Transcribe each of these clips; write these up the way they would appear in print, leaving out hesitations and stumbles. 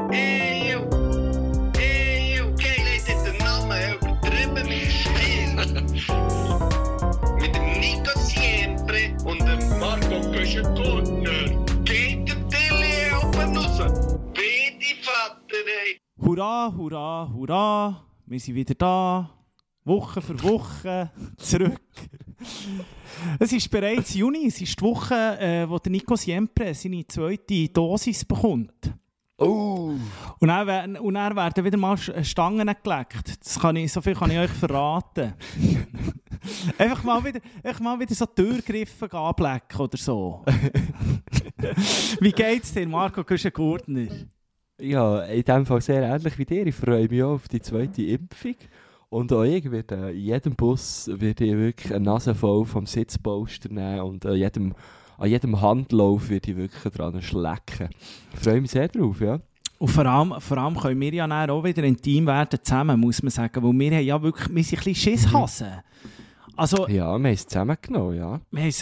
Okay, Leute, den Namen übertrieben mit Spiel. Mit dem Nico Siempre und dem Marco Köschen-Gurtner. Geht der Tilly oben raus. Bitte, Vater, ey. Hurra, hurra, hurra. Wir sind wieder da. Woche für Woche zurück. Es ist bereits Juni. Es ist die Woche, wo der Nico Siempre seine zweite Dosis bekommt. Oh! Und dann werden wieder mal Stangen geleckt. So viel kann ich euch verraten. einfach mal wieder so Türgriffe ablecken oder so. Wie geht's dir, Marco Köschen-Gurtner? Ja, in dem Fall sehr ähnlich wie dir. Ich freue mich auch auf die zweite Impfung. Und auch ich werde in jedem Bus werde ich wirklich eine Nase voll vom Sitzpolster nehmen und an jedem Handlauf werde ich wirklich dran schlecken. Ich freue mich sehr drauf, ja. Und vor allem können wir ja dann auch wieder intim werden zusammen, muss man sagen. Weil wir haben ja wirklich, wir sind ein bisschen Schisshasen. Also, Ja, wir haben es zusammengenommen, ja.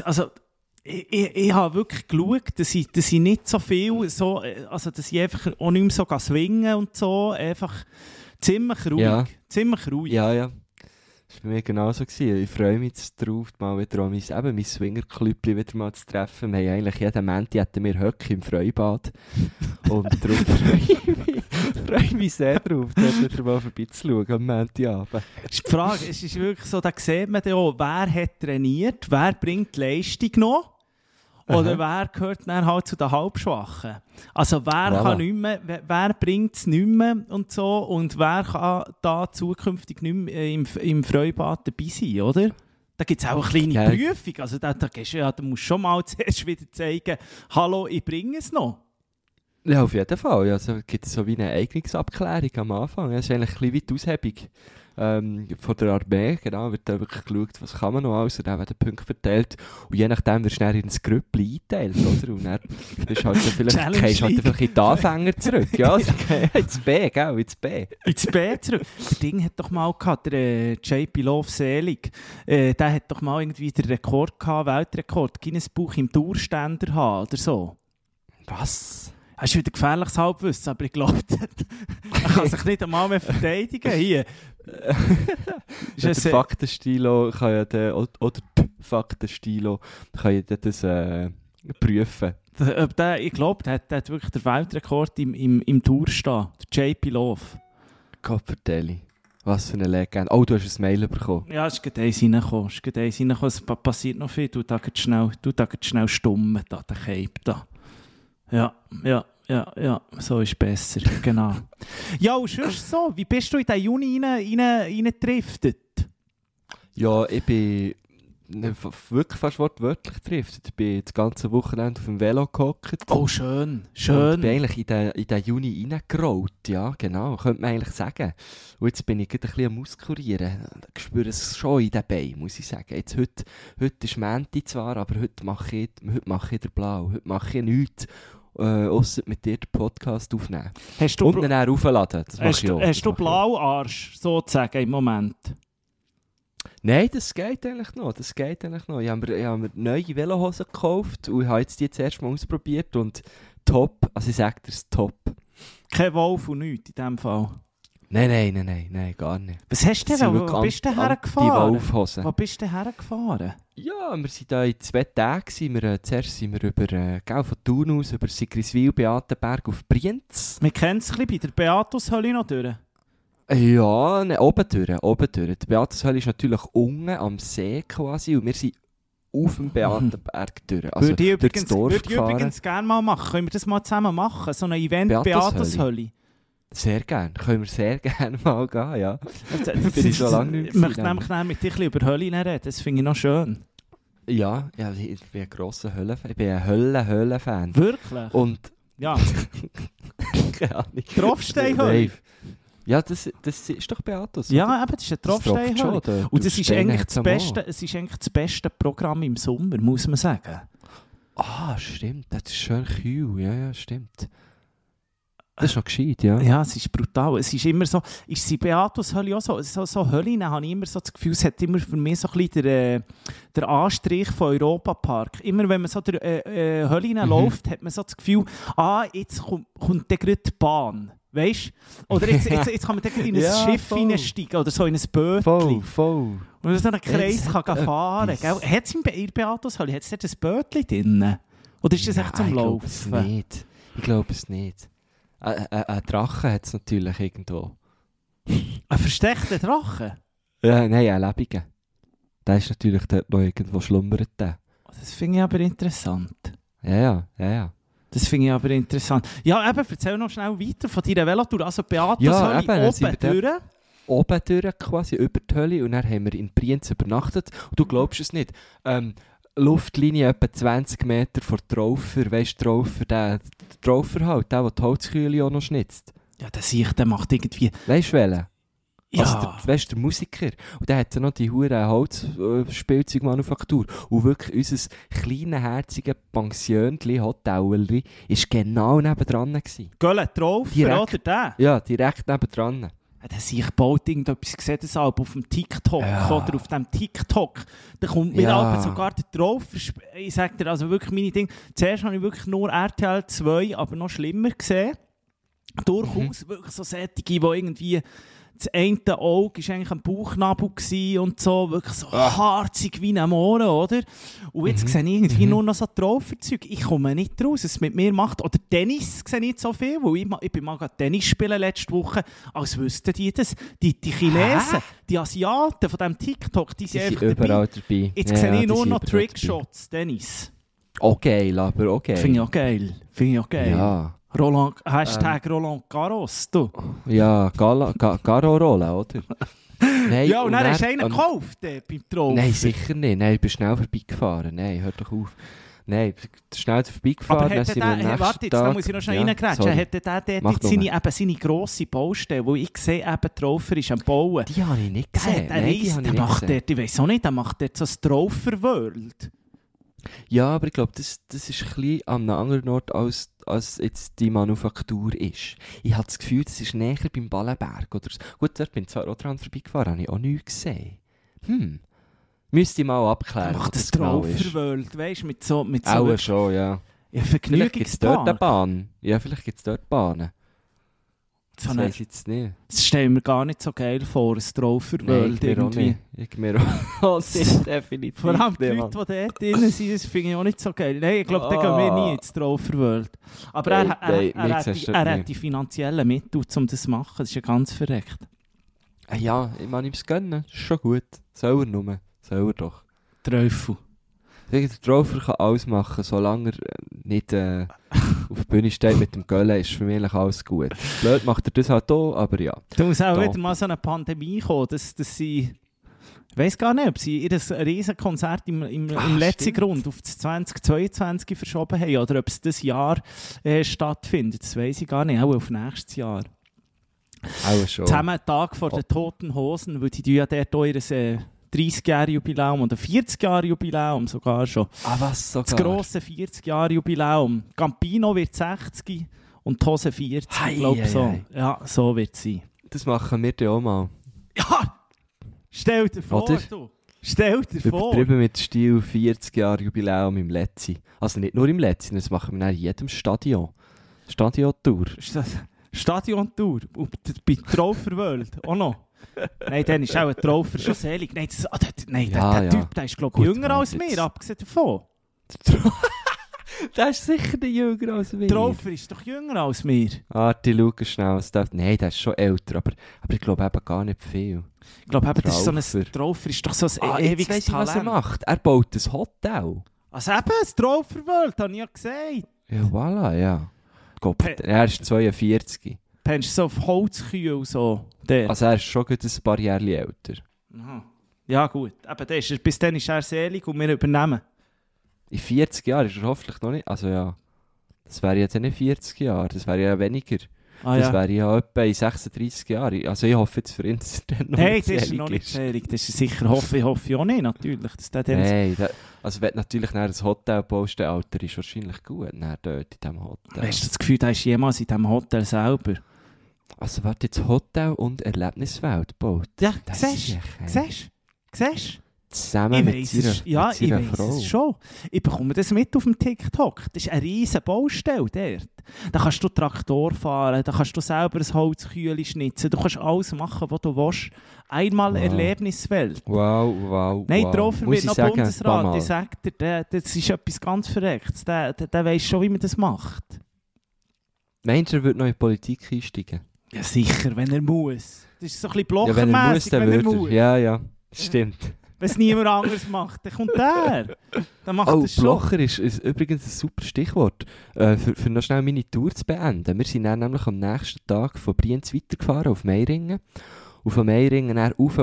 Ich habe wirklich geschaut, dass ich nicht so viel, dass ich einfach auch nicht mehr so swingen und so, einfach ziemlich ruhig. Ja. Ziemlich ruhig. Ja. Das war bei mir genauso gewesen. Ich freue mich jetzt darauf, mal wieder an mein Swingerklüppli wieder mal zu treffen. Wir haben eigentlich jeden Montag hatten wir Höcke im Freibad. Und darum freue ich mich sehr drauf, dort wieder mal vorbeizuschauen am Montagabend. Das ist die Frage, es ist wirklich so, da sieht man dann auch, wer hat trainiert, wer bringt die Leistung noch oder wer gehört dann halt zu den Halbschwachen. Also wer nicht mehr, wer bringt es nicht mehr und so und wer kann da zukünftig nicht mehr im Freibad dabei sein, oder? Da gibt es auch eine kleine Prüfung, also da musst du schon mal zuerst wieder zeigen, hallo, ich bringe es noch. Ja, auf jeden Fall. Also, es gibt so wie eine Eignungsabklärung am Anfang. Das ist eigentlich ein bisschen wie die Aushebung von der Armee. Genau, wird da wirklich geschaut, was kann man noch alles. Und dann werden Punkte verteilt. Und je nachdem wirst du dann ins Grüppli eingeteilt, oder? Und dann bist halt vielleicht, gehst halt einfach in die Anfänger zurück. Ja, ins B, gell? Ins B. Ins B zurück. Der Ding hat doch mal gehabt, der JP Love Selig, der hat doch mal irgendwie den Rekord gehabt, Weltrekord, Guinness Buch im Tourständer haben oder so. Was? Das ist wieder gefährliches Halbwissen, aber ich glaube, er kann sich nicht einmal mehr verteidigen. Hier. Der Faktenstilo kann ja oder die Faktenstilo kann ja das prüfen. Ich glaube, der hat wirklich den Weltrekord im Tour stehen. Der JP Love. Kopfverteilung. Was für eine Legende. Oh, du hast ein Mail bekommen. Ja, es ist gerade eins reingekommen. Es passiert noch viel. Du da schnell stummen, da, der Cape da. Ja, so ist besser, genau. Ja, und sonst so, wie bist du in den Juni reingedriftet? Ja, ich bin wirklich fast wortwörtlich gedriftet. Ich bin das ganze Wochenende auf dem Velo gehockt. Oh, schön. Und ich bin eigentlich in den Juni reingerollt, ja, genau, könnte man eigentlich sagen. Und jetzt bin ich gerade ein bisschen am Auskurieren. Ich spüre es schon in den Beinen, muss ich sagen. Jetzt, heute ist Montag zwar, aber heute mache ich den Blau. Heute mache ich nichts, ausser mit dir den Podcast aufnehmen. Und dann aufladen. Das mache ich auch. Hast du Blauarsch, sozusagen, im Moment? Nein, das geht eigentlich noch. Ich habe mir neue Velohosen gekauft und habe jetzt die jetzt erst mal ausprobiert und top. Also ich sage dir, es ist top. Kein Wolf und nichts in diesem Fall? Nein, gar nicht. Was hast du denn? Wo bist du hergefahren? Wo bist du hergefahren? Ja, wir waren da in 2 Tagen. Zuerst sind wir von Thun aus über Sigriswil, Beatenberg auf Brienz. Wir kennen es ein bisschen bei der Beatushöhle noch durch. Ja, oben durch. Die Beatushöhle ist natürlich unten am See quasi und wir sind auf dem Beatenberg durch. Also würde ich übrigens gerne mal machen. Können wir das mal zusammen machen? So ein Event Beatushöhle. Sehr gerne. Können wir sehr gerne mal gehen, ja. Bin ich schon lange nicht gewesen. Ich möchte nämlich mit dir ein bisschen über Höhlen reden. Das finde ich noch schön. Ja, ich bin ein grosser Höhlenfan. Ich bin ein Höhlen-Fan. Wirklich? Und... Ja. Keine Ahnung. Tropfsteinhöhle. Ja, das ist doch Beatus. Ja, eben, das ist eine Tropfsteinhöhle. Und das ist eigentlich das beste Programm im Sommer, muss man sagen. Ah, stimmt. Das ist schön kühl. Ja, stimmt. das ist noch gescheit, ja. Ja, es ist brutal. Es ist immer so, ist die Beatus-Hölle auch so Höllen, habe ich immer so das Gefühl, es hat immer für mich so ein bisschen der Anstrich von Europa-Park. Immer wenn man so der Höllen läuft, hat man so das Gefühl, jetzt kommt dann gerade die Bahn. Weißt du? Oder jetzt kann man dann in ein Schiff hineinsteigen oder so in ein Bötchen. Voll. Und man so einen Kreis kann fahren. Hat es in der Beatus-Hölle, hat es dort ein Bötchen drin? Oder ist das echt zum Laufen? Ich glaube es nicht. Ein Drache hat es natürlich irgendwo. Ein versteckter Drache? Ja, nein, ein lebiger. Der ist natürlich dort noch irgendwo schlummert. Das finde ich aber interessant. Ja. Das finde ich aber interessant. Ja, eben, erzähl noch schnell weiter von deiner Velotour. Also Beatus-Hölle oben durch. Oben durch quasi, über die Hölle. Und dann haben wir in Brienz übernachtet. Und du glaubst es nicht. Luftlinie etwa 20 Meter vor Traufer. Weißt du, der Traufer halt, der die Holzkühle auch noch schnitzt. Ja, der macht irgendwie... Weißt du welchen? Ja. Also der Musiker. Und der hat ja noch die hure Holzspielzeugmanufaktur. Und wirklich unser kleines, herziges Pensionchen, Hotelli, war genau nebendran gewesen. Göllen, Traufer, oder der? Ja, direkt nebendran. Der sich baut irgendetwas gesehen, das auf dem TikTok oder auf dem TikTok. Da kommt mir aber sogar der Traufer. Ich sage dir, also wirklich meine Dinge. Zuerst habe ich wirklich nur RTL 2, aber noch schlimmer gesehen. Durchaus wirklich so Sättige, die irgendwie... Das eine Auge war eigentlich am Bauchnabel und so, wirklich so harzig wie ein Mohren, oder? Und jetzt sehe ich irgendwie nur noch so Trauferzeug. Ich komme nicht raus, was es mit mir macht. Oder Tennis sehe ich nicht so viel, weil ich bin mal Tennis spielen letzte Woche, als wüssten die das. Die Chinesen, die Asiaten von diesem TikTok, die sind einfach überall dabei. Jetzt sehe ich nur noch Trickshots, Tennis. Okay, aber okay. Finde ich auch geil. Ja. Hashtag Roland Garros, du. Ja, Garo-Rollen, oder? Nein, ja, und dann hast du einen gekauft beim Traufer. Nein, sicher nicht. Nein, ich bin schnell vorbeigefahren. Nein, hör doch auf. Nein, schnell vorbeigefahren. Aber warte, jetzt, da muss ich noch schnell reingrätschen. Hätte der dort seine grosse Baustelle, wo ich sehe, der Traufer ist am Bauen. Die habe ich nicht gesehen. Ich weiss auch nicht, der macht dort so ein Traufer-World. Ja, aber ich glaube, das ist ein bisschen an einem anderen Ort, als jetzt die Manufaktur ist. Ich habe das Gefühl, das ist näher beim Ballenberg. Oder so. Gut, dort bin ich zwar auch dran vorbeigefahren, habe ich auch nichts gesehen. Müsste ich mal abklären. Macht das Trauferworld, weißt du, mit so... Auch schon, ja. Ja, vielleicht gibt es dort eine Bahn. Ja, vielleicht gibt es dort Bahnen. Das weiß ich jetzt nicht. Das stellen wir gar nicht so geil vor, ein Trauferworld irgendwie. Ich mir auch nicht, definitiv. Vor allem die Leute, die dort drin sind, das finde ich auch nicht so geil. Nein, ich glaube, da gehen wir nie ins Trauferworld. Aber er hat die finanziellen Mittel, um das zu machen. Das ist ja ganz verreckt. Ja, ich mag ihm es gönnen. Das ist schon gut. Soll er nur. Soll er doch. Teufel. Der Traufer kann alles machen, solange er nicht auf der Bühne steht mit dem Göllen, ist für mich alles gut. Blöd macht er das halt auch, aber ja. Da muss auch wieder mal so eine Pandemie kommen, dass sie... Ich weiss gar nicht, ob sie ihr riesen Konzert im letzten Grund auf das 2022 verschoben haben oder ob es dieses Jahr stattfindet. Das weiss ich gar nicht, auch auf nächstes Jahr. Auch schon. Zusammen Tag vor den Toten Hosen, weil die ja dort auch ihr 30-Jahre-Jubiläum oder 40-Jahre-Jubiläum sogar schon. Was sogar? Das grosse 40-Jahre-Jubiläum. Campino wird 60 und die Hose 40, ich glaube so. Ja, so wird es sein. Das machen wir dann auch mal. Ja! Stell dir vor, oder? du. Stell dir vor. Übertrieben mit Stil 40-Jahre-Jubiläum im Letzi. Also nicht nur im Letzi, das machen wir in jedem Stadion. Stadion-Tour. Stadion-Tour. Bei Trauferworld auch noch. Nein, dann ist auch ein Traufer schon selig. Nein, der Typ, der ist glaube ich jünger als mir, abgesehen davon. Der ist sicher nicht jünger als mir. Traufer ist doch jünger als mir. Die schauen schnell. Nein, der ist schon älter, aber ich glaube eben gar nicht viel. Ich glaube eben, das ist so ein Traufer, ist doch so ein ewiges Talent. Talent. Was er macht. Er baut ein Hotel. Also eben, ein Trauferworld, habe ich ja gesagt. Ja, voilà, ja. Er ist 42. Pennst du so auf Holzkühe und so? Also er ist schon ein paar Jahre älter. Aha. Ja gut, eben bis dann ist er selig und wir übernehmen. In 40 Jahren ist er hoffentlich noch nicht... Also ja, das wäre jetzt nicht 40 Jahre, das wäre ja weniger. Das wäre ja etwa in 36 Jahren. Also ich hoffe jetzt für ihn, dass er dann noch Hey, das ist noch nicht zählig. Das ist sicher, hoffe ich auch nicht, natürlich. Dass der also wenn du natürlich ein Hotel baust, der Alter ist wahrscheinlich gut, dort in diesem Hotel. Hast du das Gefühl, da ist jemals in diesem Hotel selber? Also warte, jetzt Hotel und Erlebniswelt gebaut. Ja, siehst du? Zusammen mit seiner Frau. Es schon. Ich bekomme das mit auf dem TikTok. Das ist eine riesige Baustelle dort. Da kannst du Traktor fahren, da kannst du selber ein Holzkühle schnitzen, du kannst alles machen, was du willst. Einmal Erlebniswelt. Wow. Nein, Trofer wird noch sagen, Bundesrat. Ich sage dir, das ist etwas ganz Verrücktes. Der weiss schon, wie man das macht. Meinst du, er wird noch in die Politik einsteigen? Ja, sicher, wenn er muss. Das ist so ein bisschen Ja, blockermässig, wenn er muss. Ja, stimmt. Wenn es niemand anderes macht, dann kommt der. Dann macht das schon. Blocher ist übrigens ein super Stichwort. Für noch schnell meine Tour zu beenden. Wir sind dann nämlich am nächsten Tag von Brienz weitergefahren auf Meiringen. Und von Meiringen dann rauf,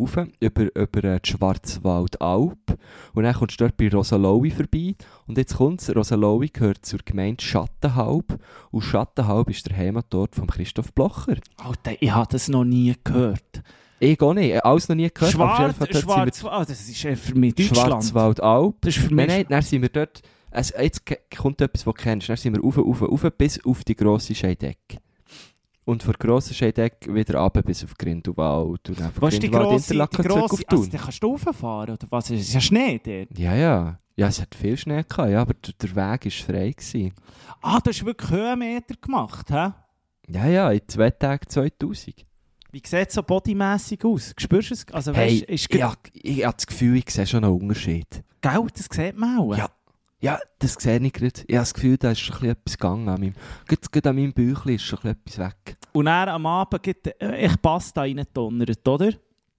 über die Schwarzwaldalb. Und dann kommst du dort bei Rosalaui vorbei. Und jetzt kommt es, Rosalaui gehört zur Gemeinde Schattenhalb. Und Schattenhalb ist der Heimatort von Christoph Blocher. Alter, ich habe das noch nie gehört. Ich auch nicht, alles noch nie gehört. Das ist für mich Deutschland. Schwarzwaldalb. Das ist für mich... Nein, dann sind wir dort... Also jetzt kommt etwas, was du kennst. Dann sind wir rauf, bis auf die grosse Scheidegg. Und von der grossen Scheidegg wieder runter bis auf Grindelwald. Und dann von Grindelwald Interlaken zurück auf Thun. Also, dann kannst du rauffahren, oder was? Es ist ja Schnee dort. Ja, es hat viel Schnee gehabt, ja, aber der Weg war frei gewesen. Ah, du hast wirklich Höhenmeter gemacht, hä? Ja, in 2 Tagen 2000. Wie sieht es so bodymässig aus? Spürst du es? Also, Hey, weißt, ich habe das Gefühl, ich sehe schon einen Unterschied. Gell, das sieht man auch. Ja, das sehe ich gerade. Ich habe das Gefühl, da ist schon etwas gegangen. Gerade an meinem Bäuchlein ist schon etwas weg. Und dann am Abend gibt ich Pasta reingedonnert, oder?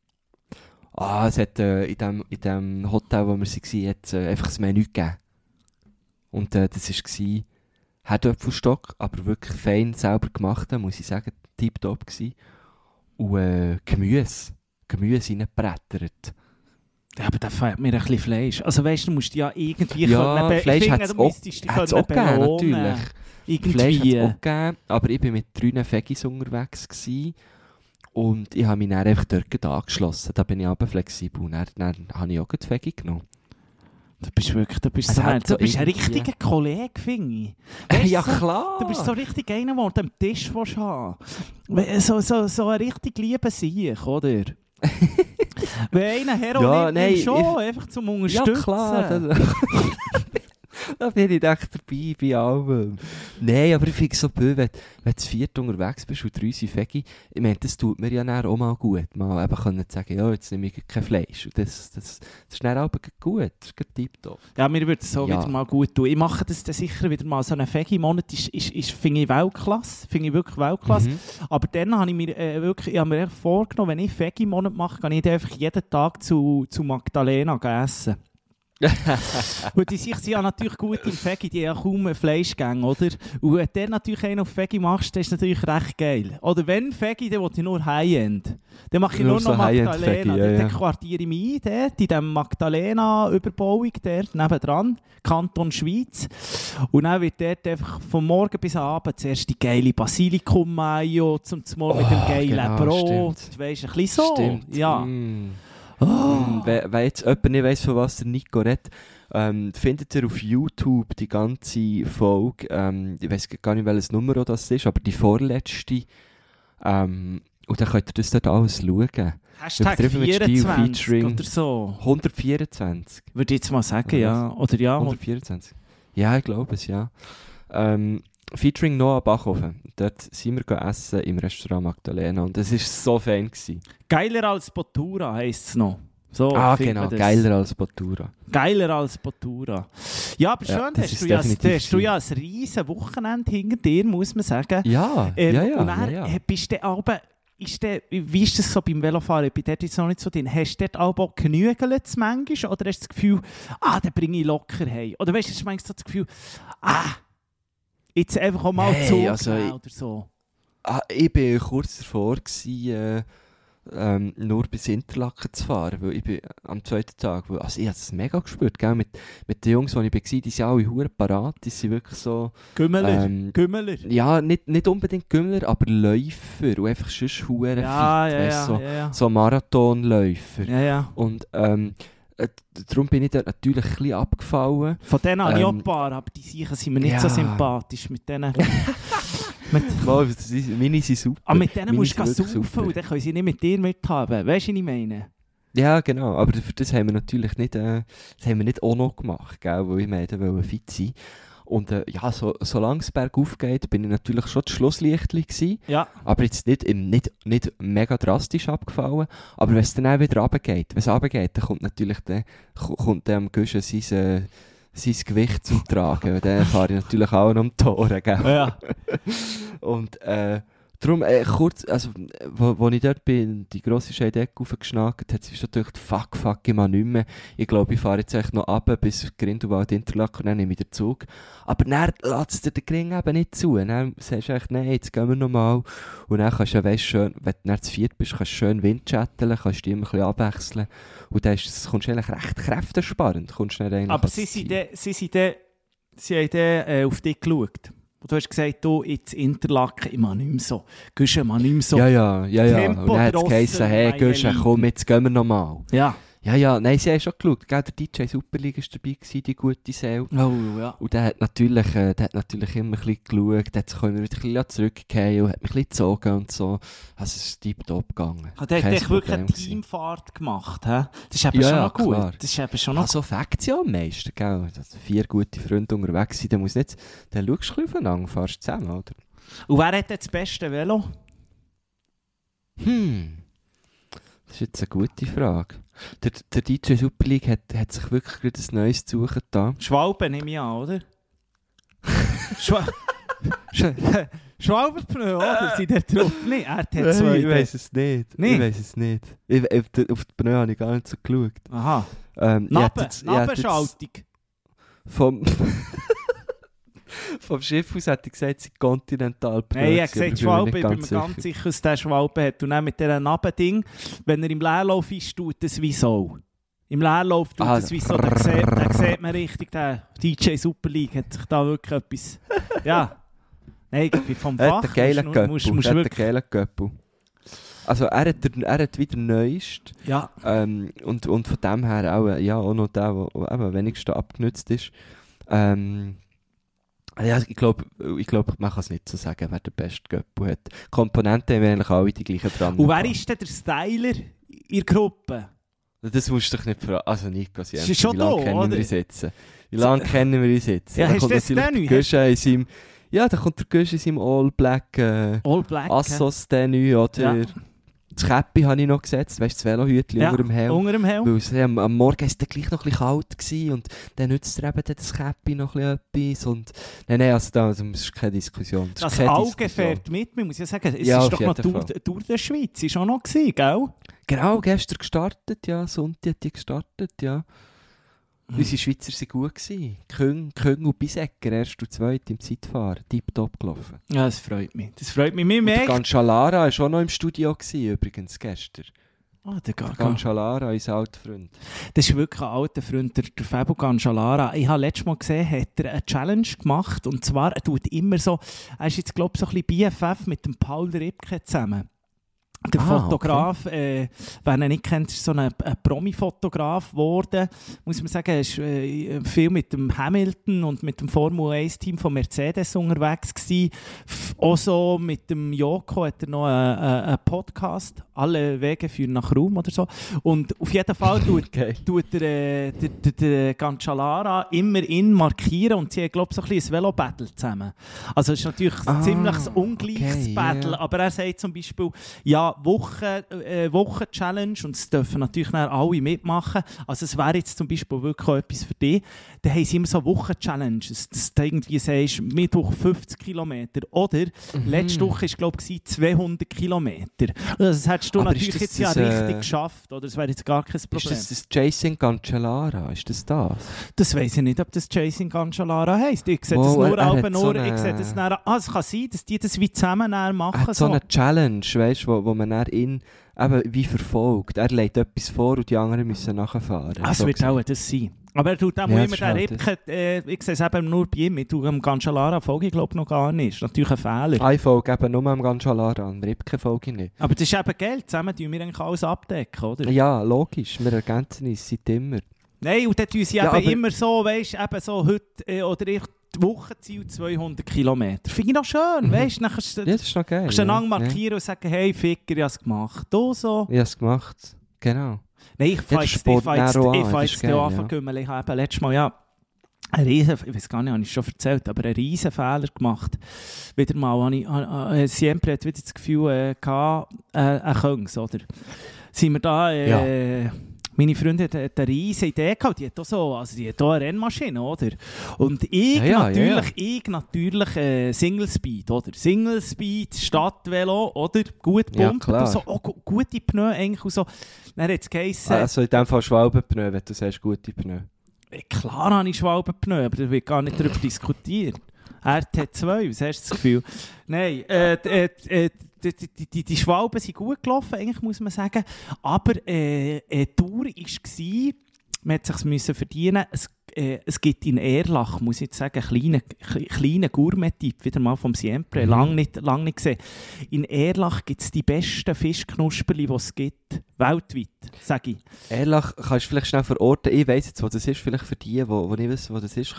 Es hat in dem Hotel, wo wir waren, jetzt einfach das Menü gegeben. Und das war Herdöpfelstock, aber wirklich fein selber gemacht, muss ich sagen, tipptopp gewesen. Und Gemüse reingebrettert. Ja, aber da fehlt mir ein bisschen Fleisch. Also weißt du, musst ja irgendwie... Fleisch hat es auch gegeben, natürlich. Irgendwie. Fleisch hat es auch gegeben, aber ich war mit 3 Veggies unterwegs gewesen. Und ich habe mich dann einfach dort angeschlossen. Da bin ich aber flexibel. Und dann habe ich auch die Veggie genommen. Du bist ein richtiger Kollege, finde ich. Weißt, ja, klar. Du bist so richtig einer, der am Tisch haben will. So ein richtig lieber Sieg, oder? Wenn einer Heroin nimmt, schon, einfach zum Unterstützen. Ja, klar. Da bin ich echt dabei bei allem. Nein, aber ich finde es so blöd, wenn du zu viert unterwegs bist und 3 sind Veggie. Ich meine, das tut mir ja dann auch mal gut. Mal eben können sagen, ja, jetzt nehme ich kein Fleisch. Und das ist dann auch gut. Das ist tipptopp. Ja, mir würde es so wieder mal gut tun. Ich mache das dann sicher wieder mal. So einen Veggie-Monat ist finde ich Weltklasse. Finde ich wirklich Weltklasse. Aber dann habe ich mir vorgenommen, wenn ich Veggie-Monat mache, kann ich einfach jeden Tag zu Magdalena essen. Und die sind ja natürlich gut im Veggie, die haben ja kaum Fleischgänge, oder? Und wenn du dann natürlich einen auf Veggie machst, das ist natürlich recht geil. Oder wenn Veggie, dann will ich nur High-End. Dann mache ich nur noch Magdalena. Dann quartiere ich mich ein, dort, in diesem Magdalena-Überbauung, dort nebendran, Kanton Schweiz. Und dann wird dort einfach von morgen bis abend zuerst die geile Basilikum-Mayo, zum Morgen mit dem geilen Brot. Stimmt. Weißt du, ein bisschen so. Stimmt. Ja. Wenn jetzt jemand nicht weiss, von was der Nico redet, findet ihr auf YouTube die ganze Folge, ich weiss gar nicht, welches Nummer das ist, aber die vorletzte, und dann könnt ihr das dort alles schauen. Hashtag 24 oder so. 124. Würde ich jetzt mal sagen, ja. Oder ja. 124. Ja, ich glaube es, ja. Featuring Noah Bachhofen. Dort sind wir essen im Restaurant Magdalena und es war so fein gewesen. Geiler als Botura heisst es noch. So genau, geiler als Botura. Geiler als Botura. Ja, aber schön, hast du ja ein riesen Wochenende hinter dir, muss man sagen. Ja, und dann bist du aber... wie ist das so beim Velofahren? Ich bin dort jetzt noch nicht so drin. Hast du dort auch genügelt manchmal? Oder hast du das Gefühl, den bringe ich locker heim? Oder weißt du, hast du manchmal so das Gefühl, jetzt einfach auch mal oder so? Ich war kurz davor, nur bis Interlaken zu fahren, weil ich bin am zweiten Tag, also ich habe es mega gespürt, gell? Mit den Jungs, die ich war, die sind alle hure parat, die sind wirklich so... Gümmeler? Ja, nicht unbedingt Gümmler, aber Läufer und einfach sonst hure fit, weißt, so Marathonläufer. Ja. Und darum bin ich dort natürlich ein bisschen abgefallen. Von denen habe ich auch ein paar, aber die Sicher sind mir nicht so sympathisch mit denen. Meine sind super. Aber mit denen musst du saufen und dann können sie nicht mit dir mithaben. Weißt du, was ich meine? Ja, genau. Aber für das haben wir natürlich nicht, auch noch gemacht, gell? Weil ich meine, wir fit sein. Und ja, solange es bergauf geht, bin ich natürlich schon das Schlusslichtli gewesen. Ja. Aber jetzt nicht mega drastisch abgefallen. Aber wenn es dann auch wieder runtergeht, dann kommt natürlich kommt am Guschen sein Gewicht zum Tragen. Dann fahre ich natürlich auch noch am Tore, gell? Ja. Und darum, kurz, also, wo ich dort bin, die grosse Scheidecke raufgeschnackt, hat sie schon gedacht, fuck, ich mache nicht mehr. Ich glaube, ich fahre jetzt echt noch runter bis Grindelwald, Interlaken und dann nehme ich den Zug. Aber dann lässt dir den Gring eben nicht zu. Dann sagst du echt, nein, jetzt gehen wir noch mal. Und dann kannst du, weißt, schön, wenn du dann zu viert bist, kannst du schön Wind schatteln, kannst die immer ein bisschen abwechseln. Und dann kommst du eigentlich recht kräftesparend. Aber sie haben auf dich geschaut. Du hast gesagt, du jetzt Interlaken, ich mache nicht mehr so. Guschen, ich mache nicht mehr so. Ja. Und dann hat es geheißen, hey Guschen, komm, jetzt gehen wir noch mal. Ja, nein, sie haben schon geschaut. Gell, der DJ Super League war dabei gewesen, die gute Seele. Oh, ja. Und der hat natürlich immer ein bisschen geschaut, der hat sich immer wieder ein bisschen zurückgefallen und hat mich ein bisschen gezogen und so. Also es ist tiptop gegangen. Der hat wirklich eine Teamfahrt gemacht, he? Das ist eben schon noch gut. Klar. Das ist eben schon noch... So fängt es ja am meisten, gell? Dass 4 gute Freunde unterwegs sind, dann schaust du ein bisschen aufeinander, fahrst zusammen, oder? Und wer hat das beste Velo? Das ist jetzt eine gute Frage. Der DJ Super League hat sich wirklich gerade ein neues zu suchen da. Schwalbe nehme ich an, oder? Schwalbenpneu, oder? Sind da drauf? Nein, er hat zwei. Ich weiss es nicht. Ich weiss es nicht. Auf die Pneu habe ich gar nicht so geschaut. Aha. Nabenschaltung. Vom Schiff aus hat er gesagt, es sei Continental-Pneu. Nein, er hat gesagt, Schwalbe, ich bin mir ganz sicher, dass der Schwalbe hat. Und dann mit diesem Nabending, wenn er im Leerlauf ist, tut es wie so. Im Leerlauf tut es wie so. Da sieht man richtig, der DJ Super League hat sich da wirklich etwas... Ja. Nein, ich bin vom Fach. Er hat einen geilen Göppel. Also er hat wieder neuest. Ja. Und von dem her auch noch der am wenigsten abgenutzt ist. Ja, ich glaube, man kann es nicht so sagen, wer den besten Göppel hat. Komponenten haben wir eigentlich alle die gleichen dran. Und wer ist denn der Styler in der Gruppe? Das musst du doch nicht fragen. Also Nico, wie lange kennen wir uns jetzt? Wie lange kennen wir uns jetzt? Ja, hast du das denn nicht? Ja, da kommt der Gusch in seinem All Black Assos Denü, oder... Ja. Das Käppi habe ich noch gesetzt, weißt du, das Velohütchen unter dem Helm. Unter dem Helm. Weil am Morgen war es dann gleich noch ein bisschen kalt gewesen und dann nützt er eben das Käppi noch ein bisschen etwas. Und nein, also das ist keine Diskussion. Das Auge fährt mit, man muss ja sagen, es ist doch noch Tour der Schweiz, ist auch noch gewesen, gell? Genau, gestern gestartet, ja, Sonntag hat die gestartet, ja. Unsere Schweizer waren gut gewesen. Küng und Bisecker, erst und zweit im Zeitfahren, tiptop gelaufen. Ja, das freut mich. Das freut mich. Der Ganschalara war auch noch im Studio gewesen, übrigens gestern. Der Ganschalara, unser alter Freund. Das ist wirklich ein alter Freund, der Fabio Ganschalara. Ich habe letztes Mal gesehen, hat er eine Challenge gemacht. Und zwar, er tut immer so, er ist jetzt, glaube ich, so ein bisschen BFF mit dem Paul Ripke zusammen. Der Fotograf, okay. Wer ihn nicht kennt, ist so ein Promi-Fotograf geworden. Muss man sagen, er war viel mit dem Hamilton und mit dem Formel-1-Team von Mercedes unterwegs gewesen. Auch so mit dem Joko hat er noch einen Podcast, «Alle Wege führen nach Rom» oder so. Und auf jeden Fall tut der Ganschalara immer ihn markieren und sie haben, glaube ich, so ein bisschen ein Velo-Battle zusammen. Also es ist natürlich ein ziemlich ungleiches Battle, yeah. Aber er sagt zum Beispiel, ja, Wochen-Challenge und es dürfen natürlich alle mitmachen. Also es wäre jetzt zum Beispiel wirklich auch etwas für dich. Dann haben sie immer so Wochen-Challenges, dass du irgendwie sagst, Mittwoch 50 Kilometer oder letzte Woche war, glaube ich, 200 Kilometer. Also das hättest du natürlich jetzt ja richtig geschafft, oder? Das wäre jetzt gar kein Problem. Ist das Chasing Ganschalara? Ist das das? Das weiss ich nicht, ob das Chasing Ganschalara heisst. Ich sehe das ich sehe das es kann sein, dass die das wie zusammen machen. So eine Challenge, weißt du, wo man dann ihn eben wie verfolgt. Er legt etwas vor und die anderen müssen nachfahren. Das wird auch das sein. Aber er tut auch immer den Ripke, ich sehe es eben nur bei ihm, ich tue am Cancellara Folge, ich glaube noch gar nicht. Das ist natürlich ein Fehler. Eine Folge eben nur am Cancellara, am Ripke Folge nicht. Aber das ist eben Geld, zusammen tun wir eigentlich alles abdecken, oder? Ja, logisch, wir ergänzen uns seit immer. Nein, und dann tun sie eben immer so, weißt du, eben so heute, oder ich, die Wochenziel 200 Kilometer. Finde ich noch schön, weißt du? Dann kannst du das ist noch geil. Kannst du markieren und sagen, hey Ficker, ich habe es gemacht. Du so. Ich habe es gemacht, genau. Nein, ich fange jetzt an, Gümmel. Ich habe letztes Mal einen riesen, ich weiß gar nicht, habe ich es schon erzählt, aber einen riesen Fehler gemacht. Wieder mal, Siempre hat wieder das Gefühl gehabt, Kungs, oder? Sind wir da, meine Freundin hat eine riesige Idee gehabt, die hat auch so, also die hat auch eine Rennmaschine, oder? Und ich natürlich Single Speed, oder? Single Speed, Stadtvelo, oder? Gut gepumpt und so, auch gute Pneu eigentlich und so. Dann hat es geheißen... Also in dem Fall Schwalbenpneu, wenn du sagst, gute Pneu. Klar habe ich Schwalbenpneu, aber da wird gar nicht darüber diskutiert. RT2, was hast du das Gefühl? Nein, die Schwalben sind gut gelaufen, eigentlich muss man sagen. Aber die Tour war, man musste es sich verdienen. Es gibt in Erlach, muss ich jetzt sagen, einen kleinen Gourmet-Tipp, wieder mal vom Siempre, lang nicht gesehen. In Erlach gibt es die besten Fischknusperli, die es gibt, weltweit, sage ich. Erlach, kannst du vielleicht schnell verorten? Ich weiss jetzt, wo das ist, vielleicht für die nicht wissen, wo das ist.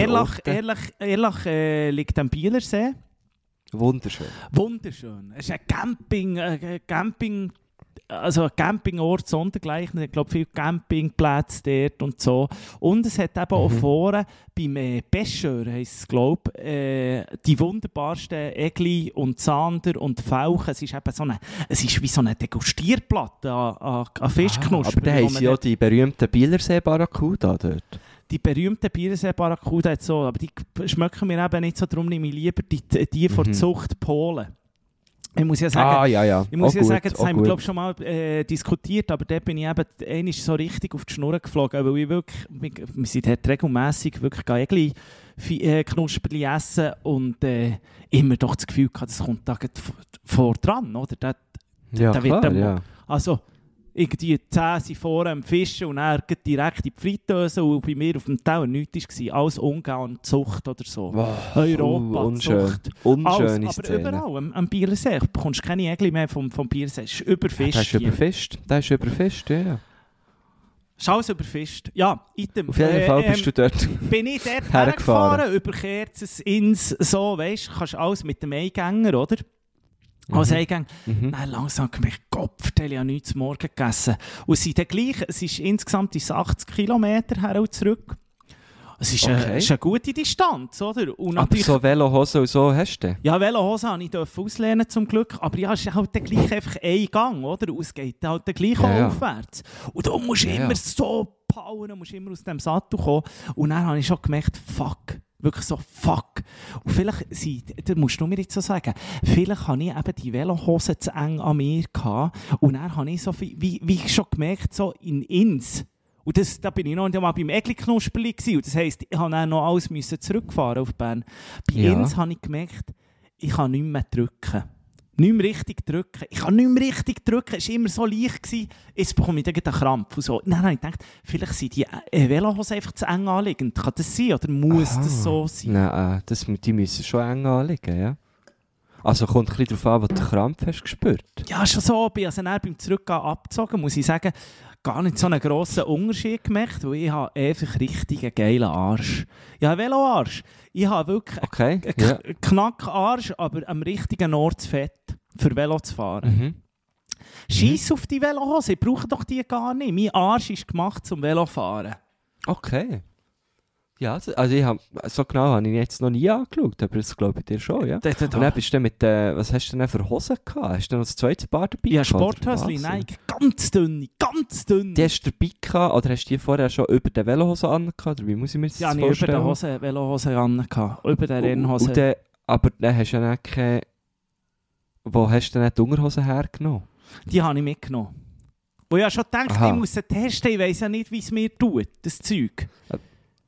Erlach liegt am Bielersee. Wunderschön. Es ist ein Camping, also ein Campingort sondergleichen. Ich glaube, viele Campingplätze dort und so. Und es hat eben auch vorne beim Pêcheur, heisst es, glaube ich, die wunderbarsten Egli und Zander und Fauchen. Es ist eben es ist wie so eine Degustierplatte an Fischknuspern. Aber da haben sie ja die berühmten Bielersee-Barracuda dort. Die berühmten Bielersee-Barracuda hat so, aber die schmecken mir eben nicht so, darum nehme ich lieber die von Zucht Polen. Ich muss ja sagen, das haben wir glaube schon mal diskutiert, aber dort bin ich eben einmal so richtig auf die Schnur geflogen, weil wir sind dort regelmässig wirklich Egli Knusperli essen und immer doch das Gefühl gehabt, das kommt da vor dran, oder? Also, irgendwie 10 sind vorne am Fischen und dann direkt in die Fritteuse und bei mir auf dem Teller nichts war. Alles Ungarn, Zucht oder so. Wow, Europa, Zucht. Unschöne Szene. Aber überall, am Bielersee. Du bekommst keine Egli mehr vom Bielersee. Es ist überfischt. Das ist überfischt, ja. Ist alles überfischt. Ja, item. Auf jeden Fall bist du dort bin ich dort hergefahren, überkehrt es ins so, weißt du, kannst alles mit dem Eingänger, oder? Als Eingang. Dann langsam gemerkt, Kopfteil, ich habe nichts zum Morgen gegessen. Und es ist insgesamt 80 Kilometer her und zurück. Es ist eine gute Distanz, oder? Und aber so Velohose und so hast du? Ja, Velohose durfte ich auslehnen zum Glück. Aber ja, es ist halt gleich einfach ein Gang, oder? Und es geht halt gleich aufwärts. Und da musst du immer so powern, musst immer aus dem Sattel kommen. Und dann habe ich schon gemerkt, fuck. Wirklich so, fuck. Und vielleicht, das musst du mir jetzt so sagen, vielleicht habe ich eben die Velohosen zu eng an mir gehabt. Und dann habe ich so viel, wie schon gemerkt, so in Ins. Und da bin ich noch mal beim Egli-Knusperli gewesen. Und das heisst, ich musste dann noch alles zurückfahren auf Bern. Bei Ins habe ich gemerkt, ich kann nicht mehr drücken. Nicht mehr richtig drücken. Ich kann nicht mehr richtig drücken. Es war immer so leicht gewesen. Jetzt bekomme ich einen Krampf. Und so. Dann habe ich gedacht, vielleicht sind die Velohosen einfach zu eng anliegend. Kann das sein oder muss das so sein? Nein, die müssen schon eng anliegen, ja. Also kommt ein bisschen darauf an, was du Krampf hast gespürt. Ja, schon so. Also beim Zurückgehen abgezogen, muss ich sagen, gar nicht so einen grossen Unterschied gemerkt, weil ich habe einfach richtig einen geilen Arsch. Ich habe einen Veloarsch. Ich habe wirklich einen Knackarsch, aber am richtigen Ort zu fett, für Velo zu fahren. Scheiss auf die Velohose, ich brauche doch die gar nicht. Mein Arsch ist gemacht zum Velofahren. Okay. Ja, also so genau habe ich jetzt noch nie angeschaut, aber das glaube ich dir schon, ja. Und dann bist du mit, was hast du denn für Hosen gehabt? Hast du noch das zweite Paar dabei? Ja, Sporthöschen, nein, ganz dünne. Die hast du dabei gehabt, oder hast du die vorher schon über den Velohosen angehabt, oder wie muss ich mir das vorstellen? Ja, über den Velohosen angehabt, über den Rennhosen. Aber dann hast du ja nicht keine... Wo hast du denn die Unterhosen hergenommen? Die habe ich mitgenommen. Wo ich ja schon gedacht, ich muss sie testen, ich weiss ja nicht, wie es mir tut, das Zeug.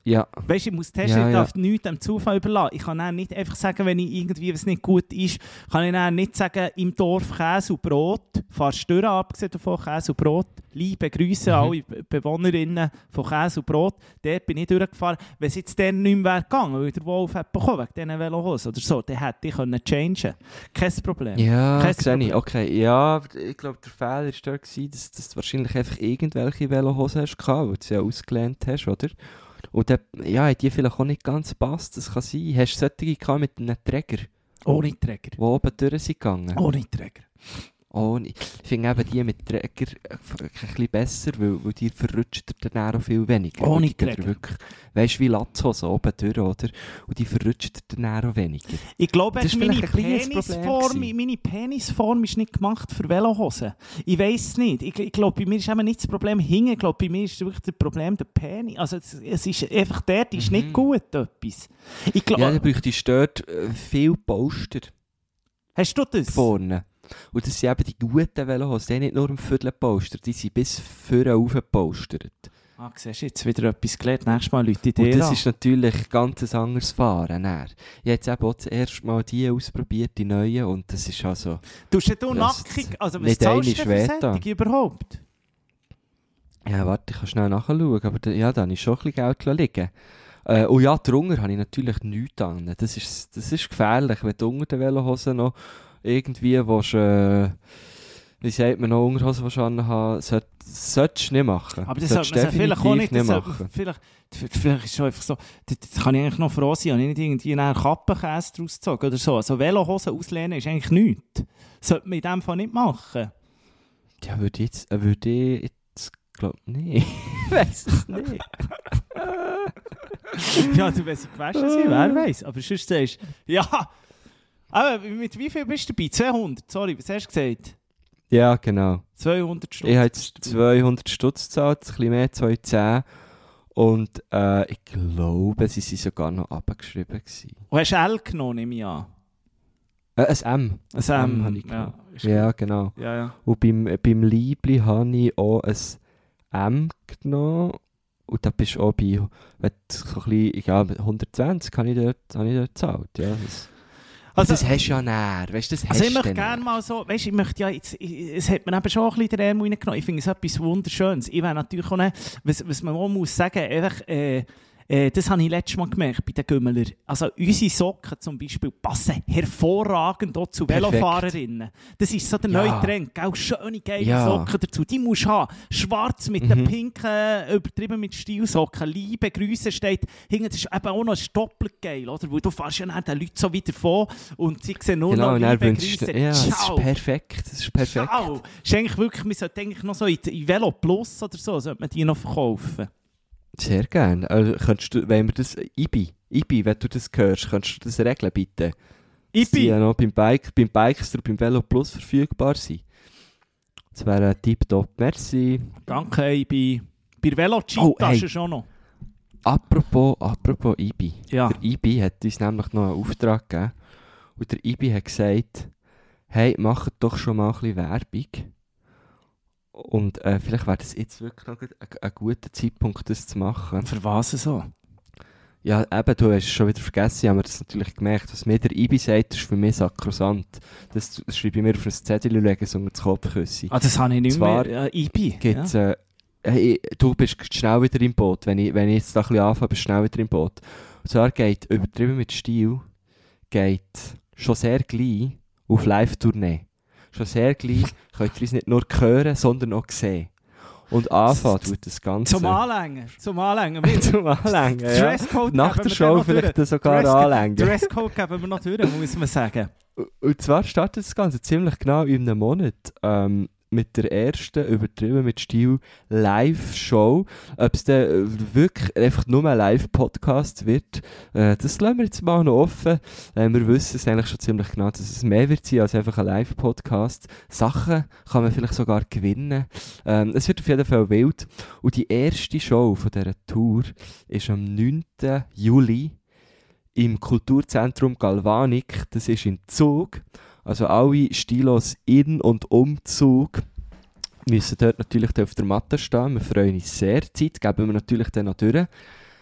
Ja. Weißt du, ich muss testen, ich darf nichts dem Zufall überlassen. Ich kann dann nicht einfach sagen, wenn ich irgendwie was nicht gut ist, kann ich dann nicht sagen, im Dorf Käse und Brot, fahrst du durch, abgesehen davon Käse und Brot, liebe Grüße alle Bewohnerinnen von Käse und Brot, dort bin ich durchgefahren. Wenn es jetzt dann nicht mehr gegangen, weil der Wolf hat bekommen, wegen diesen Velohosen oder so, dann hätte ich changen können. Kein Problem. Ja, sehe ich. Okay, ja, ich glaube, der Fehler war dort, dass du wahrscheinlich einfach irgendwelche Velohosen hast, weil du sie ja ausgelernt hast, oder? Und dann, ja, hat die vielleicht auch nicht ganz gepasst, das kann sein. Hast du solche gehabt mit einem Träger? Ohne Träger. Die oben durch sind gegangen? Ohne Träger. Ich finde eben die mit Träger ein bisschen besser, weil die verrutscht dann auch viel weniger. Ohne Träger. Weißt du, wie Latzhosen oben durch, oder? Und die verrutscht dann auch weniger. Ich glaube, meine Penisform ist nicht gemacht für Velohosen. Ich weiss es nicht. Ich glaube, bei mir ist eben nicht das Problem hingen. Ich glaube, bei mir ist wirklich das Problem der Penis. Also es ist einfach dort ist nicht gut etwas. Ja, da bräuchtest du dort viel Poster. Hast du das? Vorne. Und das sind eben die guten Velohosen, die nicht nur im Viertel postert, die sind bis vorne rauf gepostert. Siehst du, jetzt wieder etwas gelernt, nächstes Mal Leute und das ist natürlich ganz ein anderes Fahren. Ich habe jetzt eben auch das erste Mal die ausprobiert, die neuen, und das ist also... Tust du nackig? Also was zahlst du für Sättig überhaupt? Ja, warte, ich kann schnell nachschauen, aber da habe ich schon ein bisschen Geld liegen. Und ja, darunter habe ich natürlich nichts an. Das ist gefährlich, wenn du unter den Velohosen noch irgendwie willst, wie sagt man noch, Unterhosen wahrscheinlich haben, solltest du nicht machen. Aber das sollte man vielleicht auch nicht machen. Vielleicht ist es schon einfach so, das kann ich eigentlich noch froh sein, habe ich nicht irgendwie einen Kappenkäse draus gezogen oder so. Also Velohosen auslehnen ist eigentlich nichts. Sollte man in dem Fall nicht machen. Ja, würde ich jetzt glaube nicht. Ich weiss es nicht. Ja, du weißt, ich gewaschen sind, wer weiß. Aber sonst sagst du, ja... Aber mit wie viel bist du dabei? 200? Sorry, was hast du gesagt? Ja, genau. 200 Stutz. Ich habe jetzt 200 Stutz gezahlt, ein bisschen mehr, 210. Und ich glaube, sie waren sogar noch abgeschrieben. Und hast du L genommen, nehme ich an? Ein M. Ein M habe ich genommen. Ja, genau. Ja. Und beim Liebli habe ich auch ein M genommen. Und da bist du auch bei, wenn du so ein bisschen, ich glaube, 120 habe ich dort gezahlt. Ja, also, das hast du ja näher, weißt du, das hast du. Also ich möchte gerne mal so, weißt du, ich möchte ja jetzt, es hat mir eben schon ein bisschen den Ärmel reingenommen, ich finde es etwas Wunderschönes. Ich wäre natürlich auch nicht, was man auch muss sagen, einfach, das habe ich letztes Mal gemerkt bei den Gümmeler. Also unsere Socken zum Beispiel passen hervorragend auch zu Velofahrerinnen. Das ist so der neue Trend, gell? Schöne, geile Socken dazu. Die musst du haben. Schwarz mit den pinken, übertrieben mit Stilsocken. Liebe Grüße steht hinten. Das ist eben auch noch doppelt geil, oder? Weil du fährst ja dann den Leuten so wieder vor und sie sehen nur noch Liebe Grüße. Ja, das ist perfekt. Ciao. Ist eigentlich wirklich, man sollte eigentlich noch so in Velo Plus oder so, sollte man die noch verkaufen. Sehr gerne. Also, wenn wir das Ibi, wenn du das hörst, kannst du das regeln, bitte? Ibi? Die ja noch beim Bikester und beim Velo Plus verfügbar sind. Das wäre ein Tipptopp. Merci. Danke, Ibi. Bei Velo Cheat-Tasche schon noch. Apropos Ibi. Ja. Der Ibi hat uns nämlich noch einen Auftrag gegeben. Und der Ibi hat gesagt, hey, macht doch schon mal ein bisschen Werbung. Und vielleicht wäre das jetzt wirklich noch ein guter Zeitpunkt, das zu machen. Für was so? Ja, eben, du hast es schon wieder vergessen, haben wir das natürlich gemerkt. Was mir der Ibi sagt, ist für mich sakrosant. Das schreibe ich mir auf ein Zettel und lege es unter das Kopfkissen. Das habe ich nicht mehr. Ibi? Gibt's, hey, du bist schnell wieder im Boot. Wenn ich jetzt da ein bisschen anfange, bist du schnell wieder im Boot. Und zwar geht übertrieben mit Stil, geht schon sehr gleich auf Live-Tournee. Schon sehr gleich könnt ihr uns nicht nur hören, sondern auch sehen. Und anfangen tut das Ganze. Zum Anlängen. Zum Anlängen, ja. Dresscode nach der Show vielleicht sogar anlängen. Dresscode geben wir noch durch, muss man sagen. Und zwar startet das Ganze ziemlich genau in einem Monat. Mit der ersten, übertrieben mit Stil, Live-Show. Ob es dann wirklich einfach nur ein Live-Podcast wird, das lassen wir jetzt mal noch offen. Wir wissen es eigentlich schon ziemlich genau, dass es mehr wird sein als einfach ein Live-Podcast. Sachen kann man vielleicht sogar gewinnen. Es wird auf jeden Fall wild. Und die erste Show von dieser Tour ist am 9. Juli im Kulturzentrum Galvanik. Das ist in Zug. Also alle Stilos in und um Zug müssen dort natürlich auf der Matte stehen. Wir freuen uns sehr. Zeit geben wir natürlich dann noch durch.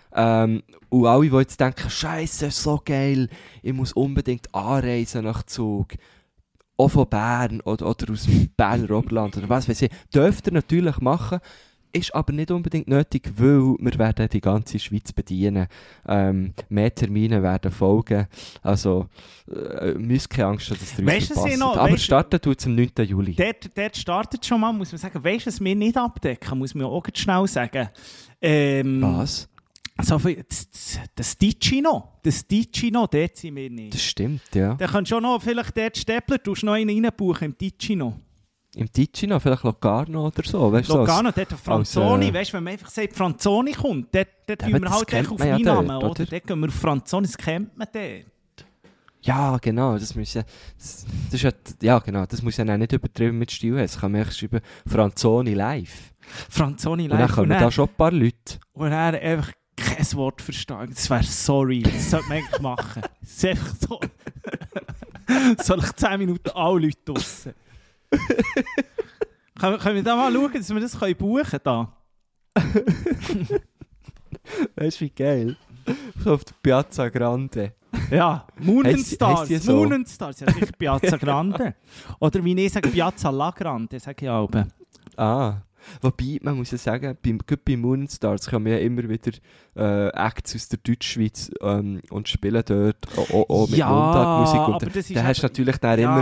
Und alle, die jetzt denken, Scheiße, so geil, ich muss unbedingt anreisen nach Zug, auch von Bern oder aus dem Berner Oberland oder was weiß ich, dürft ihr natürlich machen, ist aber nicht unbedingt nötig, weil wir werden die ganze Schweiz bedienen. Mehr Termine werden folgen. Also, müsst keine Angst haben, dass ihr uns verpasst. Aber starten tut es am 9. Juli. Dort startet schon mal, muss man sagen, weisst du, was wir nicht abdecken, muss man auch ganz schnell sagen. Was? Also, das Ticino, dort sind wir nicht. Das stimmt, ja. Da kannst du auch noch, vielleicht dort Stäbler, du noch einen reinbuchen im Ticino. Im Ticino, vielleicht Locarno oder so, weißt du? Locarno, dort Franzoni, weißt du, wenn man einfach sagt, Franzoni kommt, dort tun wir halt echt auf Einnahmen, oder? Dort gehen wir auf Franzoni, das kennt man dort. Ja, genau, das muss ja nicht übertrieben mit Stil haben, das kann man echt schreiben, Franzoni live. Franzoni live. Und dann kommen da schon ein paar Leute. Und er einfach kein Wort verstehen, das wäre sorry, das sollte man eigentlich machen. Das ist einfach so. Soll ich 10 Minuten alle Leute draussen? Können wir da mal schauen, dass wir das buchen können? Weißt du, wie geil? Auf der Piazza Grande. Ja, Moon and Stars. So? Moon and Stars, ja, sicher Piazza Grande. Oder wie ich sage, Piazza La Grande, sage ich auch. Wobei, man muss ja sagen, bei Moon and Stars kommen ja immer wieder Acts aus der Deutschschweiz und spielen dort auch mit Mundart-Musik. Und da hast du natürlich dann immer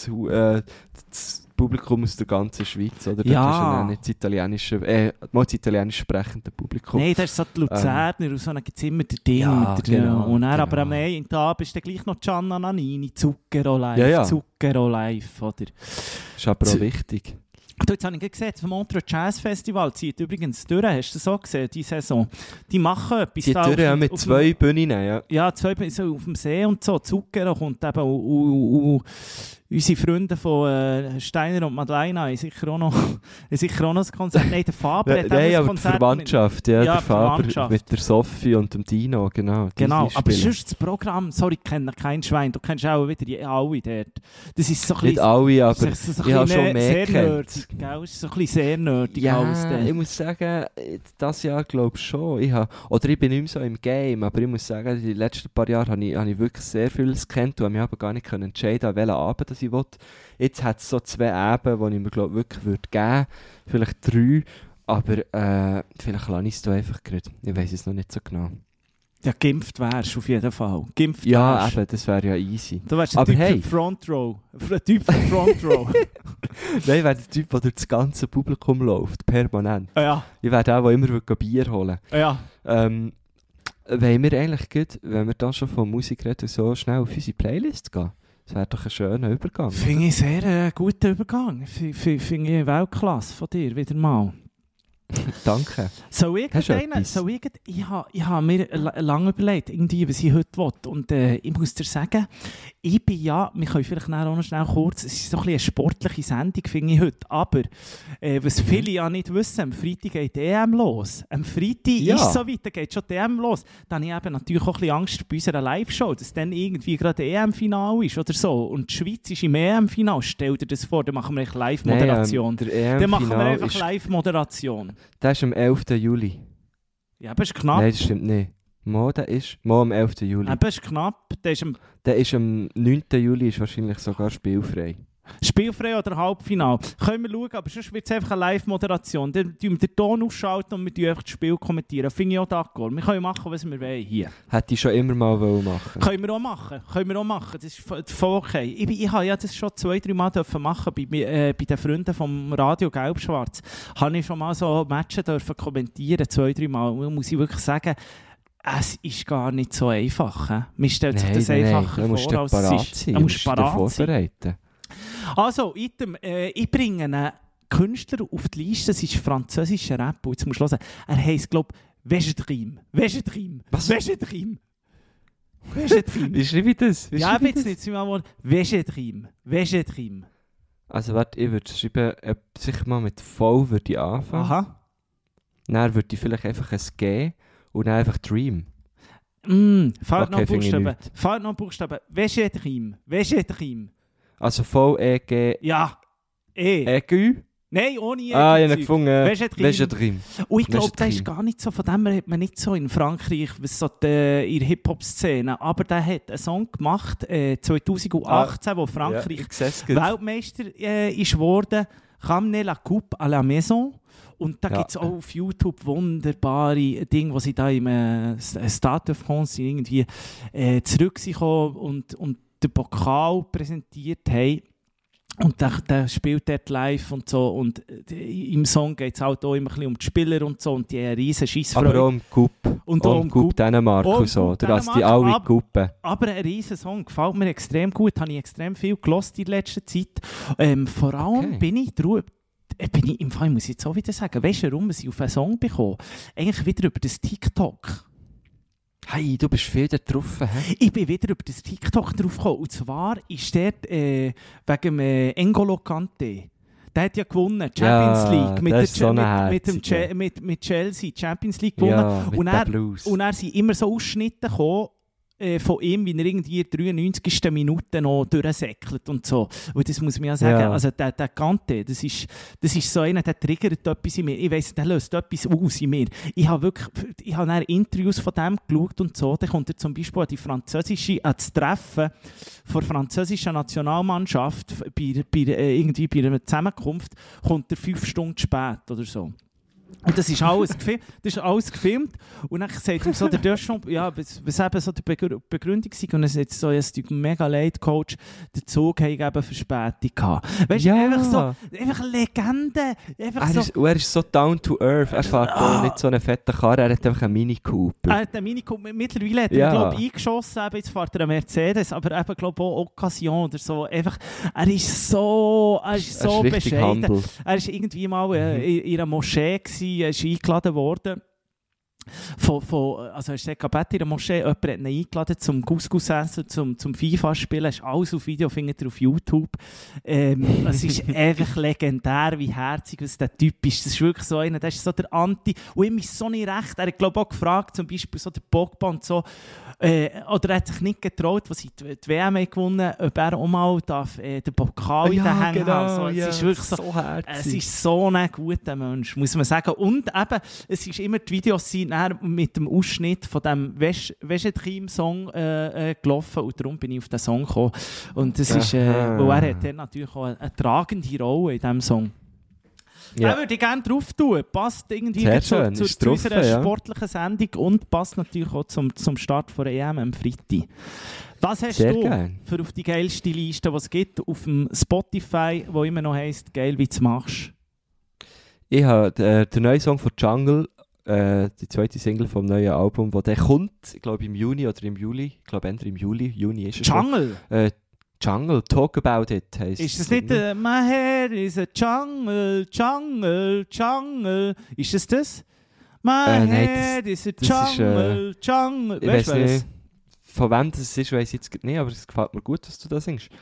das Publikum aus der ganzen Schweiz, oder? Ja. Das ist ja nicht das italienisch sprechende Publikum. Nein, das ist so die Luzerner, und so gibt es immer den Ding. Ja, genau, und dann, genau. aber am einen Tag bist du gleich noch Gianna Nannini, Zucchero live, Ja. Zucchero live, oder? Ist aber auch wichtig. Du, jetzt habe ich gesehen, das Montreux Jazz Festival zieht übrigens durch. Hast du das auch gesehen, die Saison? Die machen etwas. Die durch, ja, mit 2 Bühnen, ja. Ja, 2 Bühnen, so auf dem See und so. Zucchero kommt eben, unsere Freunde von Steiner und Madeleine haben sicher auch noch das Konzert. Nein, der Faber hat Nein, das aber Konzert. die Verwandtschaft, ja, der Faber Verwandtschaft. mit der Sophie und dem Dino, genau. Genau, die aber spielen. sonst das Programm, sorry, ich kenne kein Schwein, du kennst auch wieder alle dort. Das ist so ein Nicht bisschen, alle, aber das ist so ich habe schon mehr sehr gekannt. nerdig, gell? Es ist so ein bisschen sehr nerdig alles Ja, dort. ich muss sagen, das Jahr glaube ich schon. Ich bin nicht mehr so im Game, aber ich muss sagen, die letzten paar Jahre habe ich wirklich sehr vieles gekannt und habe mich aber gar nicht entscheiden, an welchen Abend das ich will. Jetzt hat es so 2 Abende, die ich mir glaube wirklich würde geben, vielleicht 3, aber vielleicht lasse ich es da einfach gerade. Ich weiß es noch nicht so genau. Ja, geimpft wärst du auf jeden Fall. Geimpft Ja, wärst. eben, das wäre ja easy. Du wärst ein Aber Typ hey. für Front Row. Ein Typ für Front Row. Nein, ich wäre der Typ, der durch das ganze Publikum läuft, permanent. Ja. Ich wäre der immer Bier holen will. Ja. Wollen wir eigentlich gut, wenn wir dann schon von Musik reden, so schnell auf unsere Playlist gehen? Das wäre doch ein schöner Übergang. Finde ich sehr guten Übergang. Finde ich Weltklasse von dir, wieder mal. Danke. Ich habe mir lange überlegt, irgendwie, was ich heute will. Und ich muss dir sagen, ich bin ja, wir können vielleicht auch noch schnell kurz, es ist so ein bisschen eine sportliche Sendung, finde ich heute. Aber was viele ja nicht wissen, am Freitag geht die EM los. Am Freitag ist so weit, da geht schon die EM los. Dann habe ich eben natürlich auch ein bisschen Angst bei unserer Live-Show, dass dann irgendwie gerade EM-Final ist oder so. Und die Schweiz ist im EM-Final. Stell dir das vor, dann machen wir Live-Moderation. Dann machen wir einfach Live-Moderation. Das ist am 11. Juli. Ja, aber ist knapp. Nein, das stimmt nicht. Der ist am 11. Juli. Aber ist knapp. Der ist am 9. Juli ist wahrscheinlich sogar spielfrei. Spielfrei oder Halbfinale. Können wir schauen, aber sonst wird es einfach eine Live-Moderation. Dann tun wir den Ton ausschalten und wir einfach das Spiel kommentieren. Finde ich auch d'accord. Wir können machen, was wir wollen hier. Hätte ich schon immer mal machen. Können wir auch machen. Das ist voll okay. Ich habe ja das schon 2-3 Mal machen bei den Freunden vom Radio Gelb-Schwarz. Habe ich schon mal so Matches kommentieren, 2-3 Mal. Muss ich wirklich sagen, es ist gar nicht so einfach. Man stellt sich das einfacher vor, als es ist. Man muss parat sein. Also, ich bringe einen Künstler auf die Liste, das ist französischer Rap. Und jetzt musst du hören, er heisst, glaube ich, Vegetrim. Was? Vegetrim. Wie schreibe ich das? Ja, jetzt nicht mal Vegetrim. Also warte, ich würde schreiben, sicher mal mit V würde ich anfangen. Aha. Dann würde ich vielleicht einfach ein G und dann einfach Dream. Fällt noch Buchstaben. Vegetrim. Also V-E-G... Ja. E. E-G-U? Nein, ohne ich habe gefunden. Vegetrim. Und ich glaube, der ist gar nicht so, von dem hat man nicht so in Frankreich, was so in der Hip-Hop-Szene, aber der hat einen Song gemacht, 2018, wo Frankreich Weltmeister ist geworden, «Ramener la coupe à la maison». Und da gibt es auch auf YouTube wunderbare Dinge, wo sie da im Stade de France irgendwie zurück sind und den Pokal präsentiert haben. Und der spielt dort live und so. Und im Song geht es halt auch immer ein bisschen um die Spieler und so. Und die haben riesen Scheissfreude. Aber auch um Coupe. Und auch um Coupe Dänemark und so. Oder als die alle Coupe. Aber ein riesen Song. Gefällt mir extrem gut. Habe ich extrem viel gehört in letzter Zeit. Vor allem bin ich im Fall, muss ich jetzt auch wieder sagen, weißt du, warum ich auf einen Song bekomme? Eigentlich wieder über das TikTok. Hey, du bist viel da drauf, hä? Ich bin wieder über das TikTok drauf gekommen. Und zwar ist dort wegen N'Golo Kanté. Der hat ja gewonnen, Champions League, mit Chelsea, Champions League gewonnen. Ja, und er sind immer so Ausschnitte gekommen, von ihm, wie er irgendwie in der 93. Minute noch durchsäckelt und so. Und das muss man ja sagen, also der Kanté, das ist so einer, der triggert etwas in mir. Ich weiss, der löst etwas aus in mir. Ich habe dann Interviews von dem geschaut und so. Dann kommt er zum Beispiel an das Treffen der französischen Nationalmannschaft irgendwie bei einer Zusammenkunft, kommt er 5 Stunden spät oder so. Und das ist alles gefilmt. Und dann sagt ihm so der Deschamps, was eben so die Begründung war. Und er sagt so, es ist mega leid, Coach, der Zug hat eben Verspätung gehabt. Weißt du, einfach Legende. Er ist so down to earth. Er fährt auch nicht so eine fette Karre, er hat einfach einen Mini Cooper. Er hat einen Mini Cooper. Mittlerweile hat er, glaube ich, eingeschossen. Jetzt fährt er einen Mercedes, aber eben, glaube ich, auch Occasion oder so. Einfach, er ist so bescheiden. Er war irgendwie mal in einer Moschee gewesen. Er ist eingeladen worden. Also er ist in der Moschee, jemand hat ihn eingeladen zum Couscous essen, zum FIFA spielen. Das ist alles auf Video, findet ihr auf YouTube. Es ist einfach legendär, wie herzig was der Typ ist. Das ist wirklich so einer, der ist so der Anti. Und ihm ist so nicht recht. Er hat, glaube ich, auch gefragt, zum Beispiel so der Pogba und so, oder er hat sich nicht getraut, als sie die WM gewonnen haben, ob er auch mal den Pokal in den Händen haben. Es ist wirklich so herzig. Es ist so ein guter Mensch, muss man sagen. Und eben, es ist immer, die Videos sind mit dem Ausschnitt von dem Vegetrim-Song gelaufen und darum bin ich auf den Song gekommen. Und das ist, weil er hat dann natürlich auch eine tragende Rolle in diesem Song. Da würde ich gerne drauf tun. Passt irgendwie zu unserer sportlichen Sendung und passt natürlich auch zum Start der EM am Freitag. Was hast du für auf die geilste Liste, die es gibt, auf dem Spotify, wo immer noch heisst, geil, wie du es machst? Ich habe den neuen Song von Jungle, die zweite Single vom neuen Album, der kommt, ich glaube im Juni oder im Juli. Ich glaube entweder im Juni ist es. Jungle? Jungle, Talk About It heisst. Ist das nicht My hair is a jungle, jungle, jungle? Ist es das? My head is a jungle, jungle. Ich weiss nicht, von wem das ist, weiss ich jetzt nicht, aber es gefällt mir gut, dass du das singst.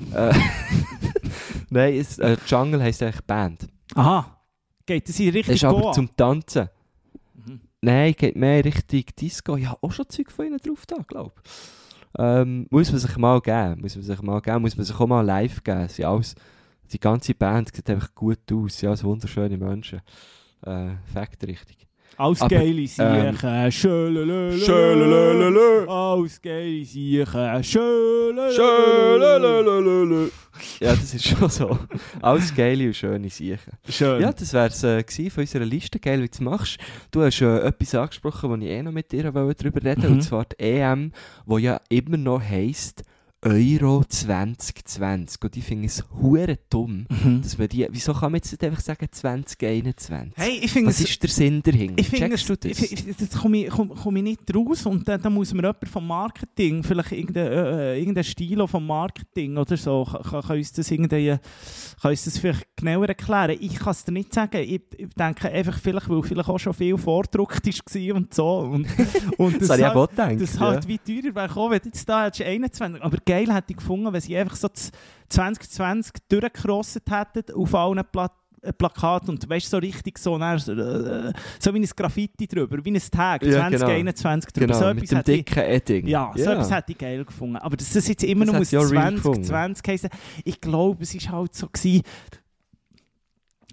Nein, Jungle heisst eigentlich Band. Aha. Geht das in Richtung Goa? Das ist aber zum Tanzen. Nein, geht mehr Richtung Disco. Ich habe auch schon Zeug von ihnen drauf da, glaube ich. Muss man sich mal geben. Muss man sich auch mal live geben. Die ganze Band sieht einfach gut aus. Ja, so wunderschöne Menschen. Fakt richtig. Alles geile Siechen. Schölölölölö. Alles geile Siechen. Schölölölölö. Ja, das ist schon so. Alles geile und schöne Siechen. Schön. Ja, das wäre es von unserer Liste. Geil, wie du es machst. Du hast etwas angesprochen, wo ich noch mit dir darüber reden wollte. Und zwar die EM, die ja immer noch heisst Euro 2020. Und ich finde es hure dumm, dass man wieso kann man jetzt nicht einfach sagen 2021? Hey, was ist der Sinn dahinter? Ich finde, das komme ich nicht raus und dann muss mir jemand vom Marketing, vielleicht irgendein Stil vom Marketing oder so, kann uns das vielleicht genauer erklären. Ich kann es dir nicht sagen. Ich denke einfach, weil vielleicht auch schon viel vordruckt war und so. Und das habe ich auch gedacht. Das halt wie teurer wäre gekommen, wenn jetzt da 21. Aber geil hätte ich gefunden, wenn sie einfach so 2020 durchgerosset hätten auf allen Plakaten und weißt so richtig so wie ein Graffiti drüber, wie ein Tag, 2021 drüber. Genau, so mit dem dicken Edding. Ja, so etwas hätte ich geil gefunden. Aber dass das jetzt immer noch 2020 heissen, ich glaube, es war halt so gewesen,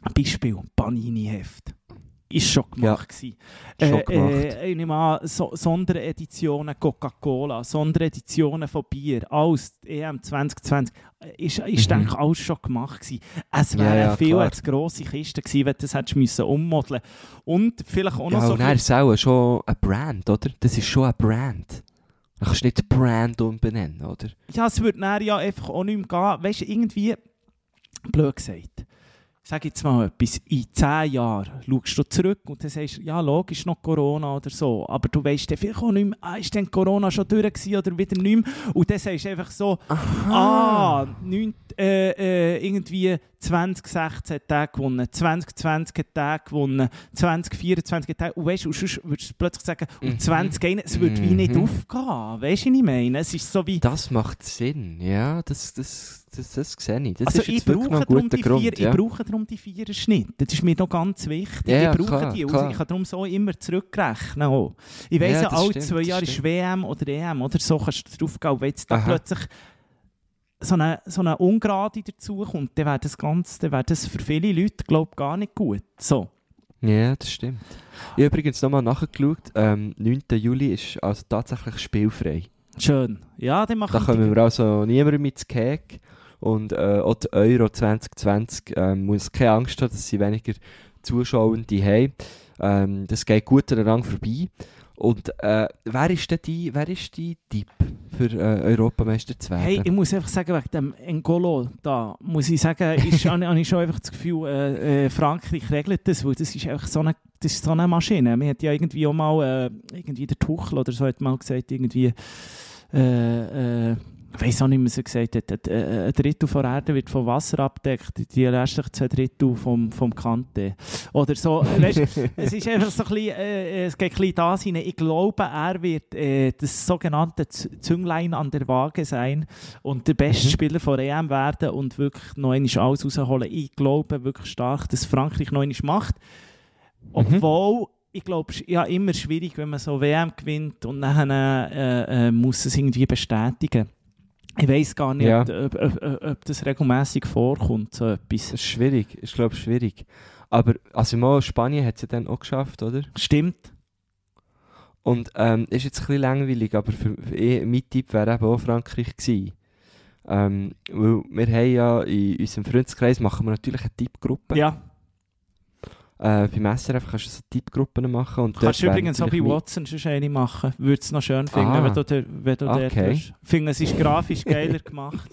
Beispiel Panini-Heft. Ist schon gemacht gewesen. Schon gemacht. Ich nehme an, Sondereditionen Coca-Cola, Sondereditionen von Bier, alles EM 2020, ist denke ich, alles schon gemacht gewesen. Es wäre viel als grosse Kiste gewesen, wenn du das hättest müssen ummodeln. Und vielleicht auch noch so... Ja, ist auch schon ein Brand, oder? Das ist schon ein Brand. Du kannst nicht Brand umbenennen, oder? Ja, es würde dann ja einfach auch nicht mehr gehen. Weißt du, irgendwie, blöd gesagt, sag jetzt mal etwas, in 10 Jahren schaust du zurück und dann sagst du, ja, logisch noch Corona oder so, aber du weißt dann vielleicht auch nicht mehr, ist denn Corona schon durch gewesen oder wieder nicht mehr? Und dann sagst du einfach so, irgendwie 2016 hat der gewonnen, 2020 hat der gewonnen, 2024 hat der, und weißt du, sonst würdest du plötzlich sagen, und 2021, es wird wie nicht aufgehen, weißt du, was ich meine? Es ist so wie... Das macht Sinn, ja, das sehe ich. Das also ist jetzt wirklich noch ein guter Grund. Ich brauche darum die Viererschnitte. Das ist mir noch ganz wichtig. Ja, ich brauche die. Klar. Ich kann darum so immer zurückrechnen. Auch. Ich weiss ja, alle 2 Jahre ist WM oder EM oder so, kannst du drauf gehen. Wenn jetzt da plötzlich so eine Ungerade dazukommt, dann wäre das für viele Leute, glaube ich, gar nicht gut. So. Ja, das stimmt. Ich habe übrigens nochmal nachgeschaut. 9. Juli ist also tatsächlich spielfrei. Schön. Ja, dann machen da kommen wir also niemandem mit zu Kek. Und auch die Euro 2020 muss keine Angst haben, dass sie weniger Zuschauende haben. Das geht gut an Rang vorbei. Und wer ist die Tipp für Europameister zu werden? Hey, ich muss einfach sagen, wegen dem N'Golo da, muss ich sagen, habe ich schon einfach das Gefühl, Frankreich regelt das, weil das ist einfach so eine Maschine. Man hat ja irgendwie auch mal, irgendwie der Tuchel oder so hat mal gesagt, irgendwie, ich weiss auch nicht, was er gesagt hat, ein Drittel der Erde wird vom Wasser abgedeckt, die restlichen 2 Drittel vom Kante. Oder so, weißt, es ist einfach so ein bisschen, es geht ein bisschen das hinein. Ich glaube, er wird das sogenannte Zünglein an der Waage sein und der beste Spieler von EM werden und wirklich noch einmal alles rausholen. Ich glaube wirklich stark, dass Frankreich noch einmal macht. Obwohl, ich glaube, es ist ja immer schwierig, wenn man so WM gewinnt und dann muss es irgendwie bestätigen. Ich weiss gar nicht, ob das regelmässig vorkommt, so etwas. Das ist schwierig, ist glaube ich schwierig. Aber also mal Spanien hat es ja dann auch geschafft, oder? Stimmt. Und ist jetzt ein bisschen langweilig, aber mein Tipp wäre eben auch Frankreich gewesen. Weil wir haben ja in unserem Freundeskreis machen wir natürlich eine Tippgruppe. Ja. Beim SRF kannst du so Tippgruppen machen. Und kannst du übrigens auch bei Watson schon eine machen. Würde es noch schön finden, wenn du dort bist. Ich finde, es ist grafisch geiler gemacht.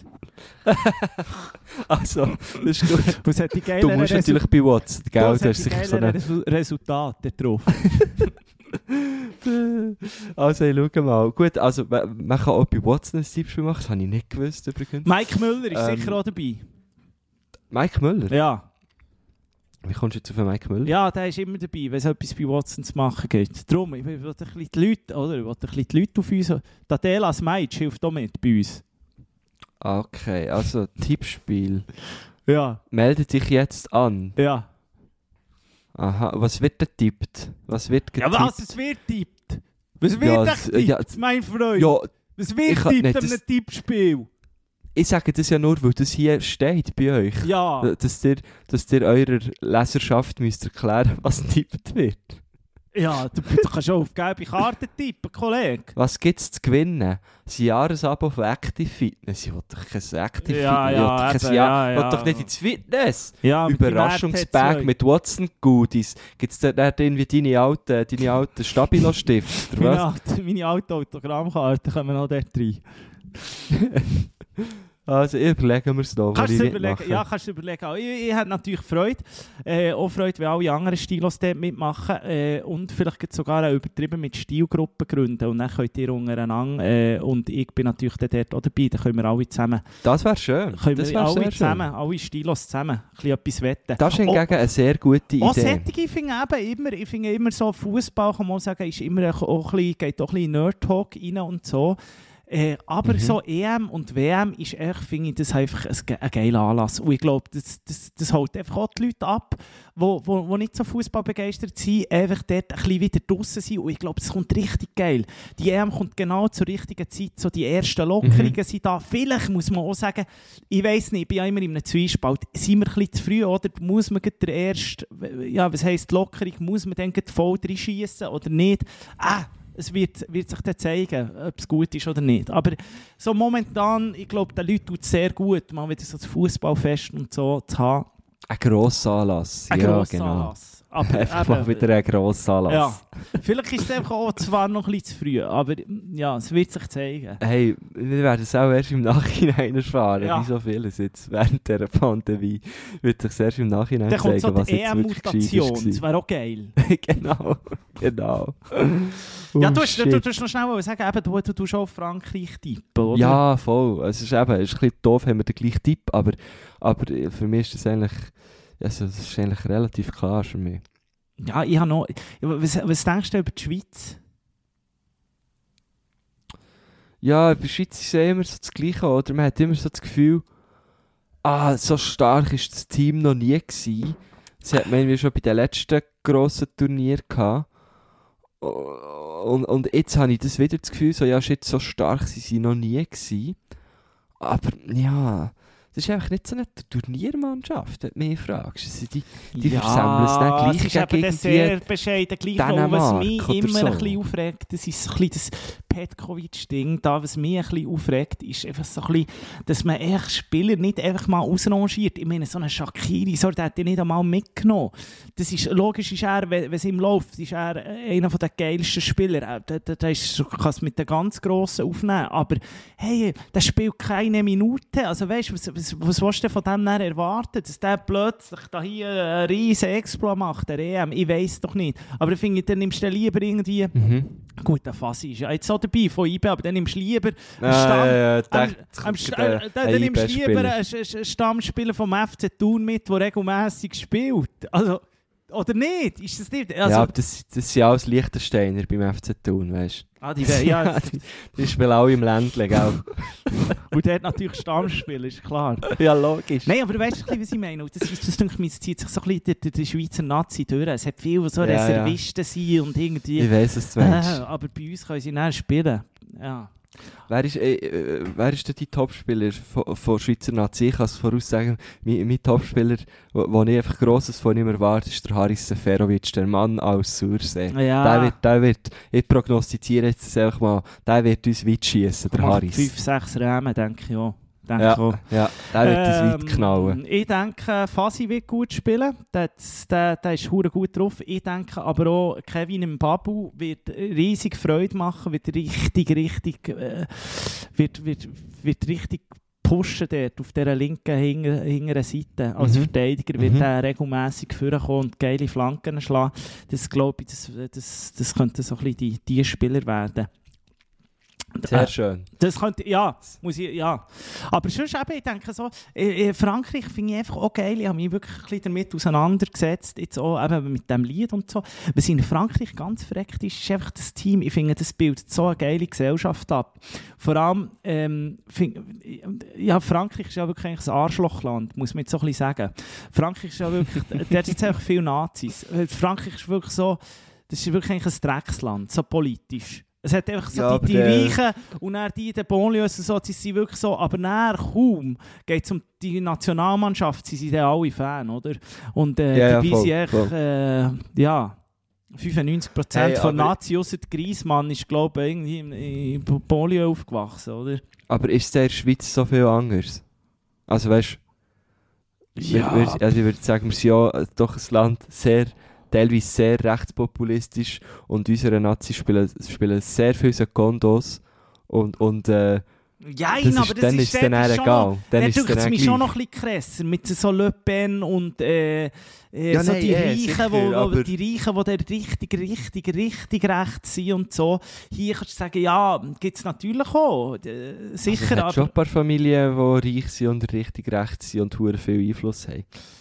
Also, das ist gut. Was hat die du musst natürlich bei Watson, gell? Du hast sicher so eine Resultate drauf. Also, schau mal. Gut, also, man kann auch bei Watson ein Tippspiel machen. Das habe ich nicht gewusst übrigens. Mike Müller ist sicher auch dabei. Mike Müller? Ja. Wie kommst du jetzt auf Mike Müller? Ja, der ist immer dabei, wenn es etwas bei Watson zu machen gibt. Darum, ich will ein bisschen die Leute, oder? Ich will ein bisschen die Leute auf uns... Adela Smajic hilft auch mit bei uns. Okay, also Tippspiel. Ja. Meldet sich jetzt an. Ja. Aha, was wird getippt? Was wird getippt? Ja, was? Es wird getippt? Was wird getippt, mein Freund? Ja, was wird getippt an einem Tippspiel? Ich sage das ja nur, weil das hier steht bei euch. Ja. Dass ihr eurer Leserschaft müsst erklären, was getippt wird. Ja, du kannst auch auf gelbe Karten tippen, Kollege. Was gibt es zu gewinnen? Ein Jahresabo von Active Fitness. Ich will doch kein Active Fitness. Ich will doch nicht ins Fitness. Ja, Überraschungsbag mit Watson Goodies. Gibt es da irgendwie deine alten Stabilo-Stifte? Meine alten Autogrammkarten kommen auch dort rein. Also überlegen wir es noch. Kannst du überlegen. Ich habe natürlich Freude. Auch Freude, wenn alle anderen Stilos dort mitmachen. Und vielleicht sogar auch übertrieben mit Stilgruppen gründen. Und dann könnt ihr untereinander. Und ich bin natürlich dort auch dabei. Dann können wir alle zusammen. Das wäre schön. Alle Stilos zusammen. Ein bisschen etwas wetten. Das ist hingegen eine sehr gute Idee. Ich finde immer so, Fußball kann man sagen, ist immer geht auch ein bisschen Nerd-Talk rein und so. Aber so EM und WM ist echt, finde ich, das einfach ein geiler Anlass. Und ich glaube, das holt einfach auch die Leute ab, die nicht so Fußball begeistert sind, einfach dort ein bisschen wieder draussen sind. Und ich glaube, das kommt richtig geil. Die EM kommt genau zur richtigen Zeit. So die ersten Lockerungen sind da. Vielleicht muss man auch sagen, ich weiss nicht, ich bin ja immer in einem Zwiespalt. Sind wir ein bisschen zu früh, oder muss man der erste, ja, was heisst Lockerung, muss man dann voll reinschiessen oder nicht? Es wird sich dann zeigen, ob es gut ist oder nicht. Aber so momentan, ich glaube, den Leuten tut es sehr gut, mal wieder so das Fußballfest und so zu haben. Ein grosser Anlass. Ein ja, grosser genau. Anlass. Aber einfach mal wieder ein grosser Anlass. Ja. Vielleicht ist es einfach auch zwar noch ein bisschen zu früh, aber ja, es wird sich zeigen. Hey, wir werden es auch erst im Nachhinein erfahren, Ja. wie so vieles jetzt während dieser Pandemie. Wird sich erst im Nachhinein Dann kommt zeigen, so was die jetzt wirklich EM-Mutation, gescheit das wäre auch geil. genau. Ja, Oh, du shit. hast noch schnell sagen, eben, du tust auch auf Frankreich tippen, oder? Ja, voll. Es ist eben, es ist ein bisschen doof, haben wir den gleichen Tipp, aber für mich ist das eigentlich, also das ist eigentlich relativ klar für mich. Ja, ich habe noch... Was denkst du über die Schweiz? Ja, bei der Schweiz ist es immer so das Gleiche, oder? Man hat immer so das Gefühl, so stark war das Team noch nie gewesen. Das hat man irgendwie schon bei den letzten grossen Turnieren gehabt. Und jetzt habe ich das wieder das Gefühl, so, ja, shit, so stark sind sie noch nie gewesen. Aber ja, das ist einfach nicht so eine Turniermannschaft, wenn du mich fragst. Die versammeln es dann gleich es ist eben gegen sehr bescheiden. Gleich noch, was mich oder immer so. ein bisschen aufregt, das ist ein bisschen das Petkovic-Ding. Da, was mich ein bisschen aufregt, ist einfach so ein bisschen, dass man echt Spieler nicht einfach mal ausrangiert. Ich meine, so einen Shaqiri, so, der hat ihn nicht einmal mitgenommen. Das ist, logisch ist er, wenn es ihm läuft, ist er einer der geilsten Spieler. Der kann es mit den ganz Grossen aufnehmen. Aber hey, der spielt keine Minute. Also weißt du, was willst du von dem dann erwarten? Dass der plötzlich da hier einen riesen Exploit macht, der EM? Ich weiss doch nicht. Aber ich finde, dann nimmst du lieber irgendwie... Gut, der Fassi ist ja jetzt so dabei von IB, aber dann nimmst du lieber einen Stammspieler vom FC Thun mit, der regelmässig spielt. Also, oder nicht? Ist das nicht? Also, ja, aber das sind alles Liechtensteiner beim FC Thun, weißt du? Die spielen alle im Ländle, gell? Und der hat natürlich Stammspieler, ist klar. Ja, logisch. Nein, aber weißt du, was ich meine? Das denke ich mir, es zieht sich so ein bisschen die Schweizer Nazi durch. Es hat viele, die so Reservisten sind und irgendwie... Ich weiss, was du meinst. Aber bei uns können sie nicht spielen. Ja. Wer ist denn dein Topspieler von Schweizer Nazi? Ich kann es voraussagen, mein Topspieler, wo ich einfach Grosses von ihm erwarte, ist der Haris Seferovic, der Mann aus Sursee. Ja. Der wird, ich prognostiziere jetzt einfach mal, der wird uns weit schiessen, der Haris. 5-6 Rämen, denke ich auch. Ja, der wird uns weit knallen. Ich denke, Fasi wird gut spielen. Der ist verdammt gut drauf. Ich denke aber auch, Kevin Mbabu wird riesig Freude machen, wird richtig pushen dort auf dieser linken hinteren Seite. Als Verteidiger wird er regelmässig vorkommen und geile Flanken schlagen. Das glaube ich, das könnte so ein bisschen die Spieler werden. Sehr schön. Das könnte, muss ich, ja. Aber sonst eben, ich denke so, Frankreich finde ich einfach auch geil. Ich habe mich wirklich ein bisschen damit auseinandergesetzt, jetzt auch eben mit dem Lied und so. Was in Frankreich ganz verreckt ist einfach das Team. Ich finde, das bildet so eine geile Gesellschaft ab. Vor allem, Frankreich ist ja wirklich ein Arschlochland, muss man jetzt so ein bisschen sagen. Frankreich ist ja wirklich, da hat jetzt einfach viele Nazis. Frankreich ist wirklich so, das ist wirklich ein Drecksland, so politisch. Es hat einfach so die Reichen und dann die Bonlieus so, die sind wirklich so, aber dann kaum geht es um die Nationalmannschaft, sie sind ja alle Fan, oder? Und dabei sind echt, 95% von Nazi, ausser Griezmann ist, glaube ich, irgendwie in Bonlieue aufgewachsen, oder? Aber ist es in der Schweiz so viel anders? Also weißt du, ich würde sagen, wir sind ja doch ein Land teilweise sehr rechtspopulistisch und unsere Nazis spielen sehr viele Secondos und ja, aber das ist dann egal. Dann ist es mich schon noch ein bisschen krasser mit so Le Pen und die Reichen, die richtig rechts sind und so. Hier kannst du sagen, ja, gibt es natürlich auch. Sicher, also, es gibt schon ein paar Familien, die reich sind und richtig rechts sind und verdammt viel Einfluss haben.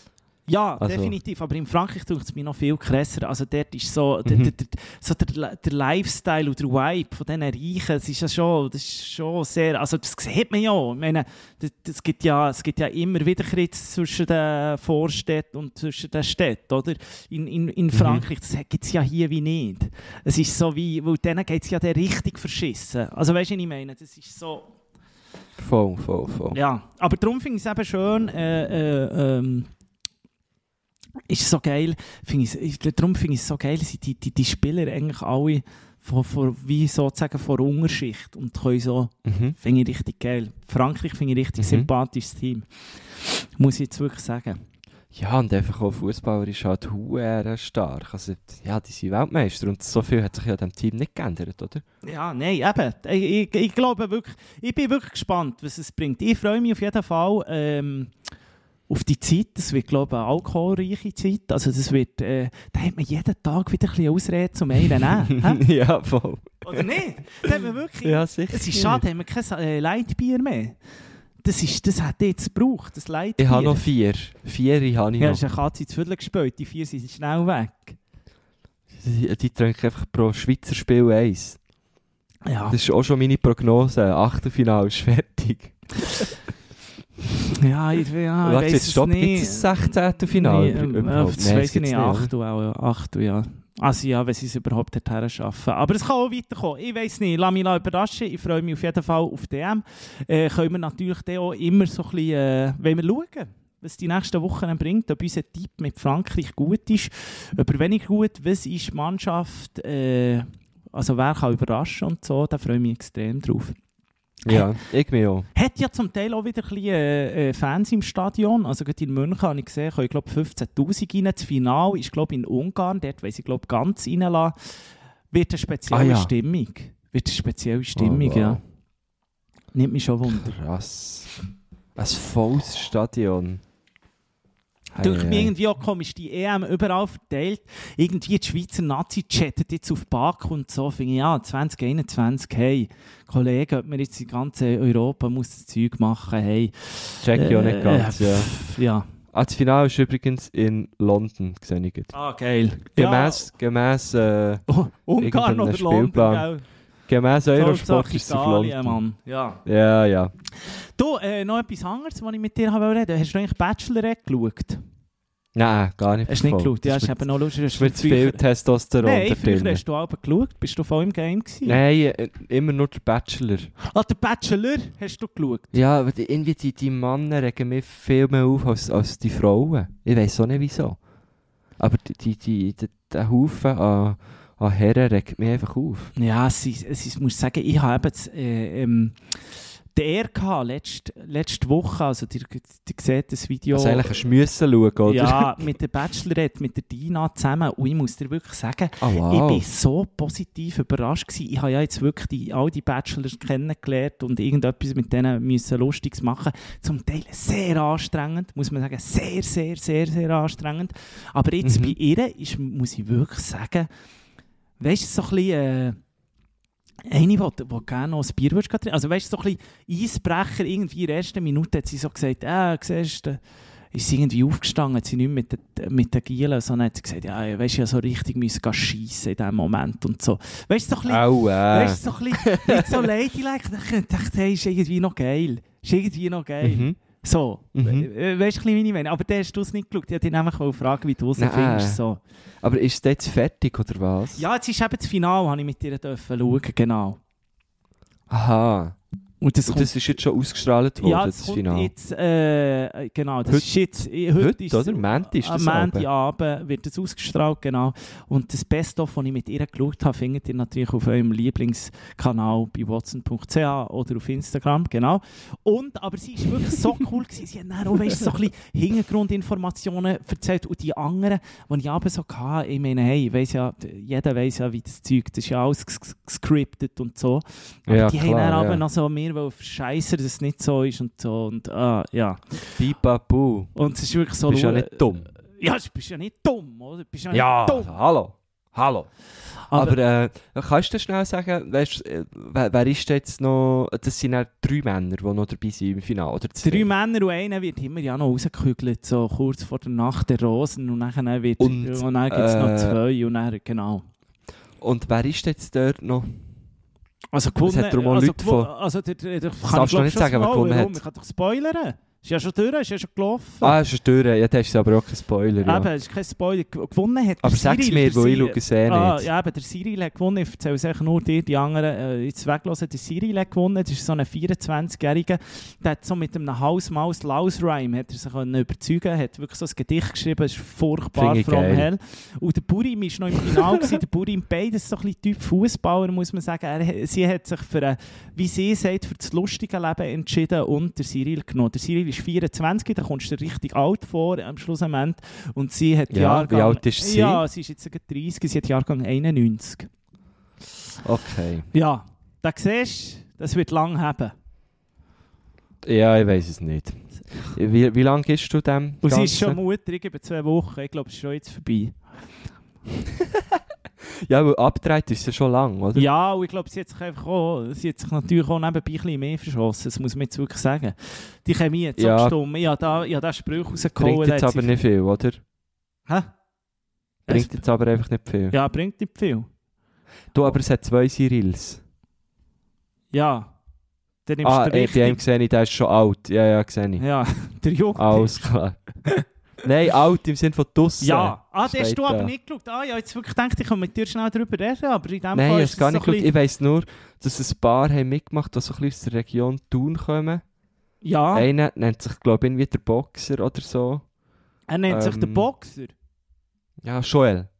Ja, Also- definitiv. Aber in Frankreich tut es mir noch viel krasser. Also dort ist so, der Lifestyle und der Vibe von diesen Reichen, das ist schon sehr, also das sieht man ja. Ich meine, es gibt ja immer wieder Kritz zwischen den Vorstädten und zwischen den Städten, oder? In Frankreich, das gibt es ja hier wie nicht. Es ist so wie, weil denen geht es ja dann richtig verschissen. Also weißt du, was ich meine? Das ist so... Voll. Ja, aber darum finde ich es eben schön, ist so geil, darum finde ich es so geil, sind die Spieler eigentlich alle wie sozusagen von der Unterschicht und können so, finde ich richtig geil. Frankreich finde ich richtig sympathisches Team, muss ich jetzt wirklich sagen. Ja, und einfach auch Fußballer ist halt huere stark. Also, ja, die sind Weltmeister und so viel hat sich ja an diesem Team nicht geändert, oder? Ja, nein, eben. Ich glaube wirklich, ich bin wirklich gespannt, was es bringt. Ich freue mich auf jeden Fall auf die Zeit. Das wird, glaube ich, eine alkoholreiche Zeit. Also das wird, da hat man jeden Tag wieder ein bisschen Ausrede zum einen nehmen. Ja, voll. Oder nicht? Da hat man wirklich... Ja, sicher. Es ist schade, haben wir kein Leitbier mehr. Das hätte jetzt gebraucht, das Leitbier. Ich habe noch 4. 4 habe ich Ja, noch. hast eine Katze zu Viertel gespielt, die 4 sind schnell weg. Die trinken einfach pro Schweizer Spiel 1. Ja. Das ist auch schon meine Prognose. Achtelfinale ist fertig. Ja, ich weiss Jetzt es stopp, nicht. gibt es ein 16. Finale? Das weiss ich nicht, 8, ja. Also ja, wenn sie es überhaupt dorthin schaffen. Aber es kann auch weiterkommen. Ich weiss nicht, lass mich überraschen. Ich freue mich auf jeden Fall auf DM. Können wir natürlich dann auch immer so ein bisschen, wenn wir schauen, was die nächsten Wochen bringt, ob unser Tipp mit Frankreich gut ist, aber wenig gut, was ist die Mannschaft, also wer kann überraschen und so, da freue ich mich extrem drauf. Ja, ich mich auch. Hat ja zum Teil auch wieder ein bisschen Fans im Stadion. Also gerade in München habe ich gesehen, ich glaube 15'000 rein. Das Finale ist glaube in Ungarn, dort weiss ich glaube ganz reinlassen. Wird eine spezielle Stimmung. Ja. Nimmt mich schon Wunder. Krass. Ein volles Stadion. Durch mich irgendwie auch komisch, die EM überall verteilt. Irgendwie die Schweizer Nazi chattet jetzt auf Baku und so. Finde ich, ja, 2021, hey, Kollegen, ob wir jetzt in ganz Europa muss das Zeug machen, hey. Check ich auch nicht ganz, ja. Das Finale ist übrigens in London, sehe ich jetzt. Ah, geil. Gemäss Ungarn oder Spielplan. London, Gemäss Eurosport ist es auf Italien, London. Mann. Ja. Du, noch etwas anderes, was ich mit dir reden wollte. Hast du eigentlich Bachelorette geschaut? Nein, gar nicht. Hast du nicht geschaut? Ja, ist eben noch lustig. Es wird zu viel Testosteron. Nein, früher hast du auch geschaut. Bist du voll im Game gewesen? Nein, immer nur der Bachelor. Ah, der Bachelor hast du geschaut? Ja, aber irgendwie die Männer regen mich viel mehr auf als die Frauen. Ich weiss auch nicht wieso. Aber der Haufen an Herren regt mich einfach auf. Ja, ich muss sagen, ich habe eben die Ehre gehabt, letzte Woche, also ihr seht das Video. Also eigentlich hast du müssen schauen, oder? Ja, mit der Bachelorette, mit der Dina zusammen. Und ich muss dir wirklich sagen, wow. Ich war so positiv überrascht gewesen. Ich habe ja jetzt wirklich all die Bachelors kennengelernt und irgendetwas mit denen müssen Lustiges machen. Zum Teil sehr anstrengend, muss man sagen, sehr, sehr, sehr, sehr anstrengend. Aber jetzt bei ihr muss ich wirklich sagen, weißt du, so ein bisschen... Eine, die gerne noch ein Bier trinken. Also weißt du, so ein bisschen Eisbrecher, irgendwie in der ersten Minute hat sie so gesagt, siehst du, ist sie irgendwie aufgestanden, hat sie nicht mit den Gielen, sondern hat sie gesagt, ja, weißt du, ja so richtig müssen schiessen in diesem Moment und so. Weißt du, so ein bisschen, weißt du, so ein bisschen nicht so ladylike. Ich dachte, hey, ist irgendwie noch geil. So, weißt du, wie ich meine? Aber der hast du es nicht geschaut. Ich wollte dich nämlich fragen, wie du es findest. So. Aber ist das jetzt fertig, oder was? Ja, jetzt ist eben das Finale, habe ich mit dir schauen, genau. Aha. Und das ist jetzt schon ausgestrahlt worden, ja, das Finale? Jetzt, genau, das ist jetzt... Heute ist oder? Montag ist das am Montagabend wird das ausgestrahlt, genau. Und das Best-of, das ich mit ihr geschaut habe, findet ihr natürlich auf eurem Lieblingskanal bei watson.ch oder auf Instagram, genau. Aber sie ist wirklich so cool gewesen. Sie hat dann auch, weißt, so ein bisschen Hintergrundinformationen erzählt. Und die anderen, die ich aber so hatte, ich meine, hey, jeder weiss ja, wie das Zeug, das ist ja alles gescriptet und so. Aber ja, die klar, haben dann aber ja. noch so mehr verscheißen, dass es nicht so ist und so. Und ja. Pipapu. Und es ist wirklich so... Du bist ja nicht dumm. Ja, du bist ja nicht dumm, oder? Du bist ja Ja, nicht dumm. hallo. Aber kannst du schnell sagen, weißt, wer ist jetzt noch, das sind ja 3 Männer, die noch dabei sind im Finale, oder 2? 3 Männer und einer wird immer ja noch rausgekügelt, so kurz vor der Nacht der Rosen und dann dann gibt es noch 2 und dann, genau. Und wer ist jetzt dort noch? Also gewonnen, hat darum auch Leute von... das darfst du nicht sagen, wer gewonnen hat. Ich kann doch spoilern. Ist ja schon durch, ist ja schon gelaufen. Ist schon durch. Ja, das ist aber auch kein Spoiler. Ja. Eben, ist kein Spoiler. Gewonnen hat aber sag es mir, wo ich schaue es nicht. Ja, eben, der Cyril hat gewonnen. Ich erzähle sicher nur dir, die anderen jetzt weglassen. Der Cyril hat gewonnen. Das ist so ein 24-Jähriger. Der hat so mit einem Haus-Maus-Laus-Rhyme hat er sich überzeugen. Hat wirklich so ein Gedicht geschrieben. Das ist furchtbar from hell. Und der Burim war noch im Finale. Der Burim, beides so ein bisschen Typ Fußballer, muss man sagen. Sie hat sich für, wie sie sagt, für das lustige Leben entschieden und der Cyril genommen. Der Cyril ist 24, da kommst du dir richtig alt vor am Schlussendlich. Und sie hat Jahrgang... Wie alt ist sie? Ja, sie ist jetzt 30, sie hat Jahrgang 91. Okay. Ja, da siehst du, das wird lang haben. Ja, ich weiss es nicht. Wie lange gibst du dem? Und sie ist schon Mutter, ich gebe 2 Wochen. Ich glaube, es ist schon jetzt vorbei. Ja, weil abgedreht ist ja schon lang, oder? Ja, und ich glaube, sie hat sich natürlich auch nebenbei ein bisschen mehr verschossen, das muss man jetzt wirklich sagen. Die Chemie jetzt so stumm. Ich habe da Sprüche rausgehauen. Bringt jetzt aber nicht viel, oder? Hä? Bringt jetzt aber einfach nicht viel. Ja, bringt nicht viel. Du, aber es hat 2 Cyrils. Ja. Dann nimmst du ich habe gesehen, der ist schon alt. Ja, gesehen ich. Ja, der Junge. Alles klar. Nein, alt im Sinne von draussen. Ja, das hast du aber nicht geschaut. Ja, jetzt wirklich gedacht, ich kann mit dir schnell darüber reden, aber in dem Fall Fall ist es gar nicht so ich weiss nur, dass ein paar haben mitgemacht, die so ein bisschen aus der Region Thun kommen. Ja. Einer nennt sich, glaube ich, irgendwie der Boxer oder so. Er nennt sich der Boxer? Ja, Joel,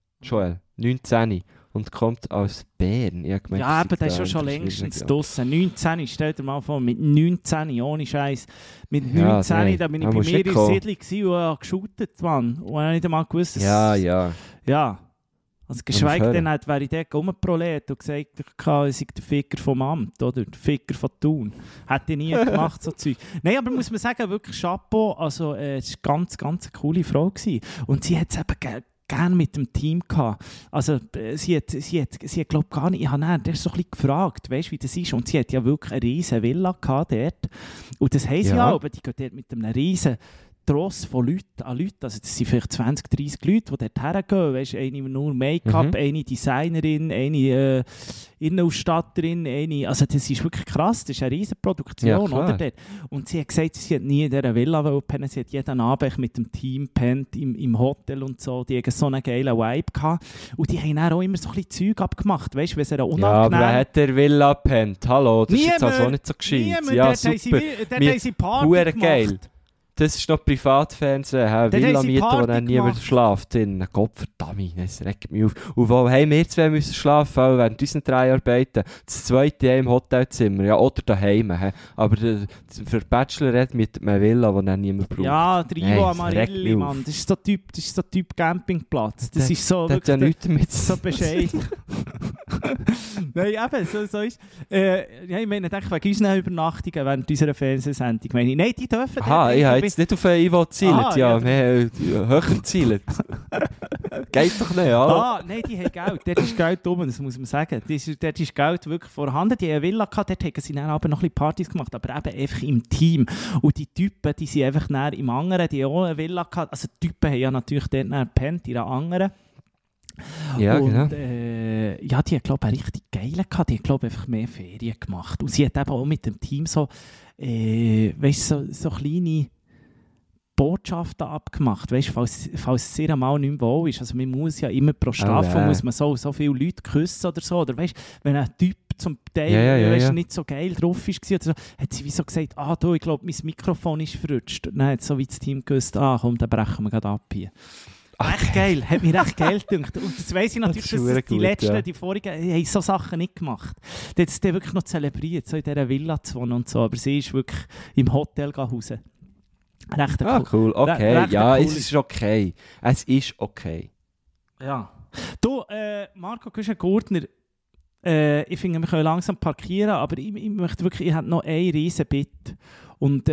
19 und kommt aus Bern. Gemeint, ja, aber der ist schon längstens draussen. 19, stell dir mal vor, mit 19, ohne Scheiß. Mit 19, da bin ich bei mir in der Siedlung und habe geshootet, Mann. Und habe nicht einmal gewusst, dass... Ja. Also geschweige denn, wäre ich dort rumgeprolet und gesagt, ich sei der Ficker vom Amt, oder? Der Ficker von Thun. Hätte ich nie gemacht, so Zeug. Nein, aber muss man sagen, wirklich Chapeau. Also, es war ganz, ganz eine coole Frau gewesen. Und sie hat es eben gerne mit dem Team gehabt. Also, sie hat glaube gar nicht, ich habe dann so ein bisschen gefragt, weißt du, wie das ist? Und sie hat ja wirklich eine riesen Villa gehabt dort. Und das heisst ja, aber die geht dort mit einem riesen Tross von Leuten, also das sind vielleicht 20, 30 Leute, die dort hergehen, weißt, eine nur Make-up, eine Designerin, eine Innenausstatterin, also das ist wirklich krass, das ist eine riesen Produktion, oder dort. Und sie hat gesagt, sie hat nie in dieser Villa pennen, sie hat jeden Abend mit dem Team pennt, im Hotel und so, die hatten so einen geilen Vibe gehabt. Und die haben dann auch immer so ein bisschen Zeug abgemacht, weißt du, wenn es eine unangenehm... Ja, aber wer hat der Villa pennt? Hallo, das ist jetzt also nicht so gescheit. Ja, super. Dort haben sie Party gemacht. Geil. Das ist noch Privatfernsehen, Villa mieten, wo dann niemand schlaft. Gott verdammt, das regt mich auf. Und wo haben wir 2 müssen schlafen, während unseren 3 Arbeiten? Das zweite im Hotelzimmer, ja, oder daheim. Aber für Bachelorette mit einer Villa, die dann niemand braucht. Ja, der Ivo Amarilli, Mann. Das ist so Typ Campingplatz. Das ist so wirklich... Das hat ja nichts damit so bescheiden. Nein, eben, so ist ja, ich meine, wegen unseren Übernachtungen während unserer Fernsehsendung. Nein, die dürfen... Jetzt nicht auf Ivo gezielt, mehr höher gezielt. Geht doch nicht, ja? Nein, die haben Geld. Dort ist Geld rum, das muss man sagen. Dort ist Geld wirklich vorhanden. Die haben eine Villa gehabt, dort haben sie dann aber noch ein bisschen Partys gemacht, aber eben einfach im Team. Und die Typen, die sind einfach dann im anderen, die haben auch eine Villa gehabt. Also die Typen haben ja natürlich dort gepennt, in einer anderen. Ja, und, genau. Die hat, glaube ich, richtig geile gehabt. Die hat, glaube ich, einfach mehr Ferien gemacht. Und sie hat eben auch mit dem Team so, weißt du, so kleine Botschaften abgemacht, weißt, falls es sehr einmal nicht mehr wohl ist. Also man muss ja immer pro Strafe muss man so viele Leute küssen oder so. Oder weißt, wenn ein Typ zum Teil nicht so geil drauf war, oder so, hat sie wie so gesagt, du, ich glaube, mein Mikrofon ist verrutscht. Und dann hat so wie das Team gewusst, komm, dann brechen wir gerade ab hier. Recht geil, hat mich recht geil gedacht. Und das weiss ich natürlich, dass die letzten, die vorigen, haben so Sachen nicht gemacht. Die hat es dann wirklich noch zelebriert, so in dieser Villa zu wohnen und so. Aber sie ist wirklich im Hotel hausen. Recht cool. Okay, ja, es ist okay. Es ist okay. Ja. Du, Marco Güschen-Gurtner, ich finde, wir können langsam parkieren, aber ich möchte wirklich, ich habe noch einen riesen Bit. Und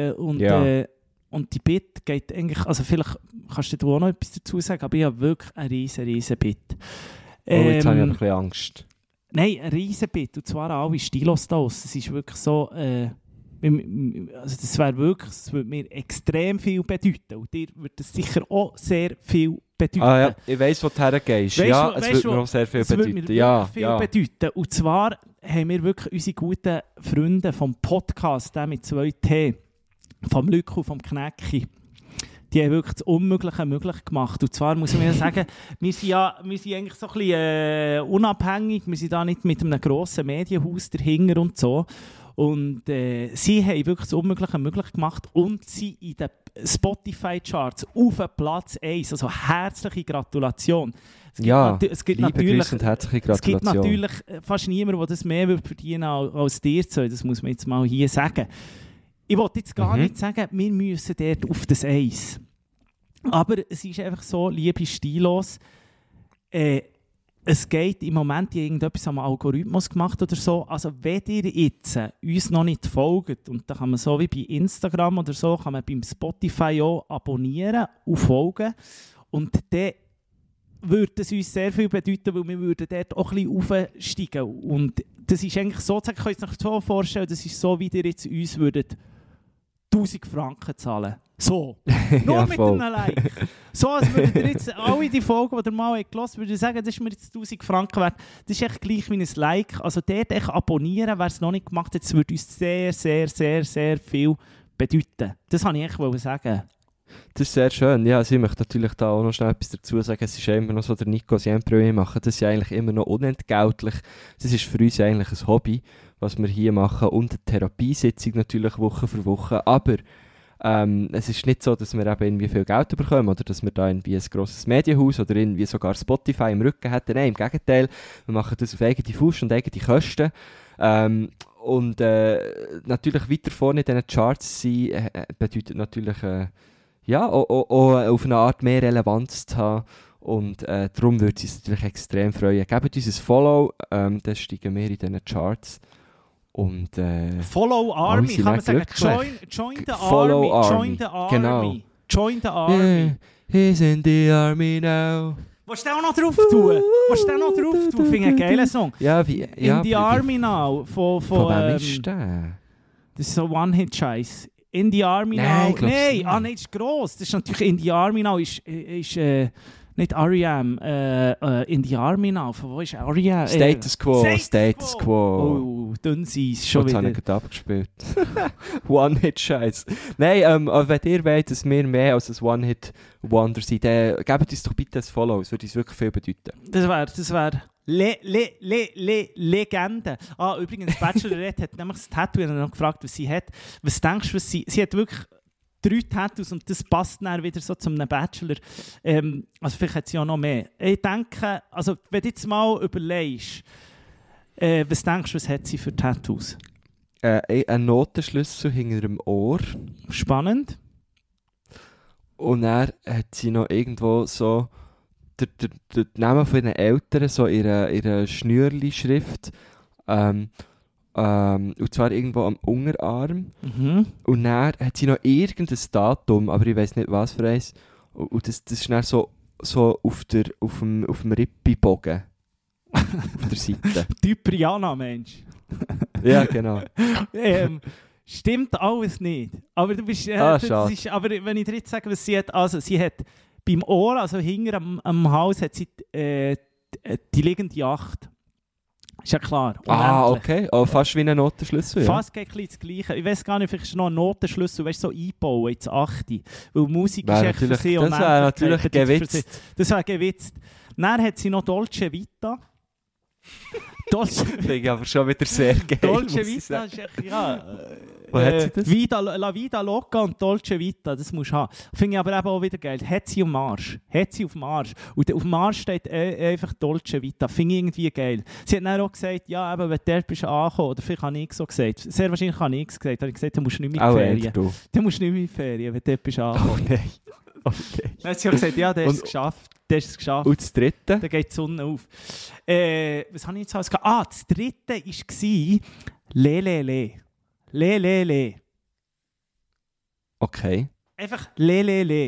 die Bit geht eigentlich, also vielleicht kannst du auch noch etwas dazu sagen, aber ich habe wirklich einen riesen Bit. Jetzt habe ich aber ein bisschen Angst. Nein, ein Riesenbit. Und zwar alle Stilos da draussen. Es ist wirklich so... also das wäre wirklich... Das würde mir extrem viel bedeuten. Und dir würde das sicher auch sehr viel bedeuten. Ah ja, ich weiss, wo du hergehst. Ja, es würde mir auch sehr viel bedeuten. Es würde mir viel bedeuten. Und zwar haben wir wirklich unsere guten Freunde vom Podcast, der mit 2T, vom Lücke und vom Knäcki, die haben wirklich das Unmögliche möglich gemacht. Und zwar muss ich mir sagen, wir sind eigentlich so ein bisschen unabhängig, wir sind da nicht mit einem grossen Medienhaus dahinter und so. Und sie haben wirklich das Unmögliche möglich gemacht und sind in den Spotify-Charts auf Platz 1. Also herzliche Gratulation. Es gibt natürlich fast niemanden, der das mehr verdienen als dir zwei. Das muss man jetzt mal hier sagen. Ich wollte jetzt gar nicht sagen, wir müssen dort auf das Eis. Aber es ist einfach so, liebe Stilos, es geht im Moment irgendetwas am Algorithmus gemacht oder so. Also wenn ihr jetzt uns noch nicht folgt, und da kann man so wie bei Instagram oder so, kann man beim Spotify auch abonnieren und folgen. Und dann würde es uns sehr viel bedeuten, weil wir würden dort auch ein bisschen aufsteigen. Und das ist eigentlich so, ich kann es euch so vorstellen, das ist so, wie ihr jetzt uns würdet 1000 Franken zahlen. So. Nur ja, mit einem Like. So, als würdet ihr jetzt alle die Folgen, die ihr mal gehört habt, würdet sagen, das ist mir jetzt 1000 Franken wert. Das ist echt gleich wie ein Like. Also dort echt abonnieren, wer es noch nicht gemacht hat, das würde uns sehr, sehr, sehr, sehr viel bedeuten. Das wollte ich echt sagen. Das ist sehr schön. Ja, also ich möchte natürlich da auch noch schnell etwas dazu sagen. Es ist ja immer noch so, der Nico Siempre machen. Das ist ja eigentlich immer noch unentgeltlich. Das ist für uns eigentlich ein Hobby, was wir hier machen. Und eine Therapiesitzung natürlich Woche für Woche. Aber es ist nicht so, dass wir eben irgendwie viel Geld bekommen oder dass wir da irgendwie ein grosses Medienhaus oder irgendwie sogar Spotify im Rücken hätten. Nein, im Gegenteil. Wir machen das auf eigene Faust und eigene Kosten. Und natürlich weiter vorne in diesen Charts sein, bedeutet natürlich... ja, auch auf eine Art mehr Relevanz zu haben. Und darum würde es uns natürlich extrem freuen. Gebt uns ein Follow, dann steigen wir in diesen Charts. Und, Follow Army, kann man sagen. Join the Follow Army. Army. Join the Army. Genau. Join the Army. Yeah, he's in the army now. Willst du den auch noch drauf tun? Finde ich einen geilen Song. Ja, in the Army now. Von wem ist der? Das ist so One-Hit-Scheiß. In the Army Now. Nein, das ist gross. Das ist natürlich In the Army Now. Ist nicht R.E.M. In the Army Now. Von wo ist R.E.M.? Status Quo. Oh, dünn sein ist schon wieder. Das habe ich gerade abgespielt. One-Hit-Scheiß. Nein, wenn ihr wollt, dass wir mehr als ein One-Hit-Wonder sind, dann gebt uns doch bitte ein Follow. Das würde uns wirklich viel bedeuten. Das wäre Legende. Ah, übrigens, Bachelorette hat nämlich das Tattoo, ich habe noch gefragt, was sie hat. Was denkst du, sie hat wirklich 3 Tattoos und das passt dann wieder so zu einem Bachelor. Also vielleicht hat sie auch noch mehr. Ich denke, also wenn du jetzt mal überlegst, was denkst du, was hat sie für Tattoos? Ein Notenschlüssel hinter dem Ohr. Spannend. Und dann hat sie noch irgendwo so... Der Name von ihren Eltern, so ihre Schnürli-Schrift, und zwar irgendwo am Unterarm. Mhm. Und dann hat sie noch irgendein Datum, aber ich weiss nicht was für eins. Und das ist dann so auf dem Rippenbogen. Auf der Seite. Typ Rihanna, Mensch. Ja, genau. Stimmt alles nicht. Aber du bist... schade. Aber wenn ich dir jetzt sage, was sie hat... Also sie hat... Beim Ohr, also hinter am Haus, hat sie die liegende 8. Ist ja klar. Okay. Oh, fast wie ein Notenschlüssel. Fast geht das Gleiche. Ich weiß gar nicht, vielleicht ist noch ein Notenschlüssel, weißt, so einbauen ins 8. Weil Musik ist echt für sie das wäre natürlich gewitzt. Das wäre gewitzt. Dann hat sie noch Dolce Vita. Finde ich aber schon wieder sehr geil. Dolce Vita ist echt, ja... Wo hat sie das? La Vida Loca und Dolce Vita, das musst du haben. Finde ich aber eben auch wieder geil. Hat sie auf dem Arsch. Und auf dem Arsch steht einfach Dolce Vita. Finde ich irgendwie geil. Sie hat dann auch gesagt, ja, eben, wenn du dort bist angekommen, oder vielleicht habe ich so gesagt, sehr wahrscheinlich habe ich gesagt, habe ich gesagt, du musst nicht mehr in die Ferien. Du musst nicht mehr in die Ferien, wenn du dort bist angekommen. Oh nein. Okay. Dann hat sie gesagt, ja, der ist es geschafft. Und das dritte? Dann geht die Sonne auf. Was habe ich jetzt alles gehabt? Das dritte war Le. Le. Okay. Einfach Le.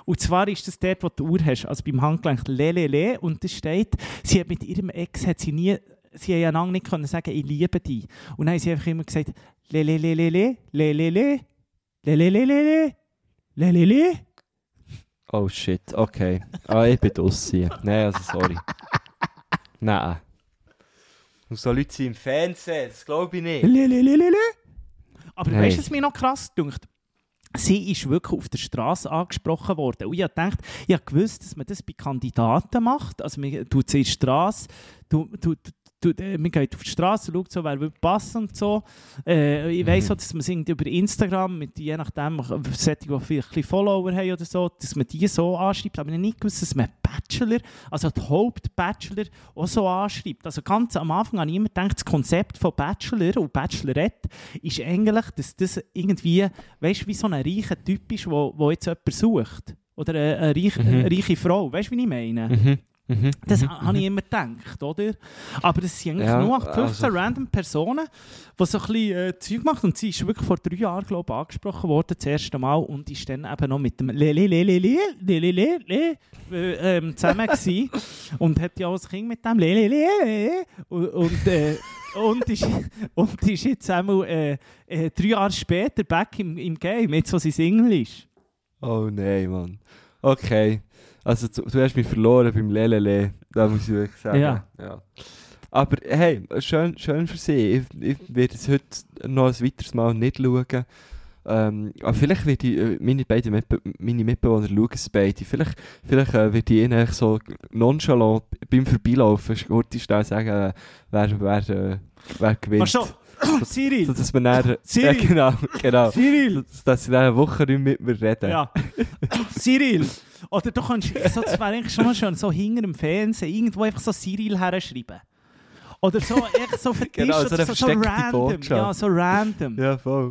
Und zwar ist das dort, wo du die Uhr hast, also beim Handgelenk Lelele, und da steht, sie hat mit ihrem Ex, sie haben ja lange nicht können sagen, ich liebe dich. Und dann haben sie einfach immer gesagt, Lelelelele, Lelele, Lelelelele, Lelele. Oh shit, okay. Ich bin draussen. Nein, also sorry. Nein. Und so Leute sind im Fernsehen, das glaube ich nicht. Lelelelele. Aber Hey. weißt du, was mir noch krass dünkt? Sie ist wirklich auf der Straße angesprochen worden. Und ich habe gedacht, ich habe gewusst, dass man das bei Kandidaten macht. Also man tut sie in die Straße, man geht auf die Straße, schaut so, wer will passen und so. Ich weiss auch, dass man es irgendwie über Instagram, je nachdem, solche, die vielleicht ein bisschen Follower haben oder so, dass man die so anschreibt. Aber ich habe nicht gewusst, dass man Bachelor, also die Hauptbachelor, auch so anschreibt. Also ganz am Anfang habe ich immer gedacht, das Konzept von Bachelor und Bachelorette ist eigentlich, dass das irgendwie, weißt du, wie so ein reicher Typ ist, der jetzt jemanden sucht. Oder eine reiche Frau. Weißt du, wie ich meine? Das habe ich immer gedacht, oder? Aber das sind eigentlich nur 15 random Personen, die so ein bisschen Zeug machen. Und sie ist wirklich vor 3 Jahren, glaube ich, angesprochen worden, das erste Mal. Und ist dann eben noch mit dem zusammen gewesen. Und hat ja auch ein Kind mit dem und ist jetzt einmal 3 Jahre später back im Game, jetzt wo sie Single ist. Oh nein, Mann. Okay. Also du hast mich verloren beim Lelele, da muss ich wirklich sagen. Ja. Aber hey, schön für sie. Ich werde es heute noch ein weiteres Mal nicht schauen. Aber vielleicht werde ich meine Mitbewohner schauen es beide. Vielleicht werde ich ihnen so nonchalant beim Vorbeilaufen kurz schnell sagen, wer gewinnt. Ach so. Cyril! So, dass man dann, Cyril! Ja, genau. Cyril! Dass sie dann eine Woche nicht mit mir reden. Ja. Cyril! Oder du kannst, so, das wäre eigentlich schon mal schön, so hinter dem Fernsehen irgendwo einfach so Cyril herschreiben. Oder so, echt so für dich, genau, so eine so random. Botschaft. Ja, so random. Ja, voll.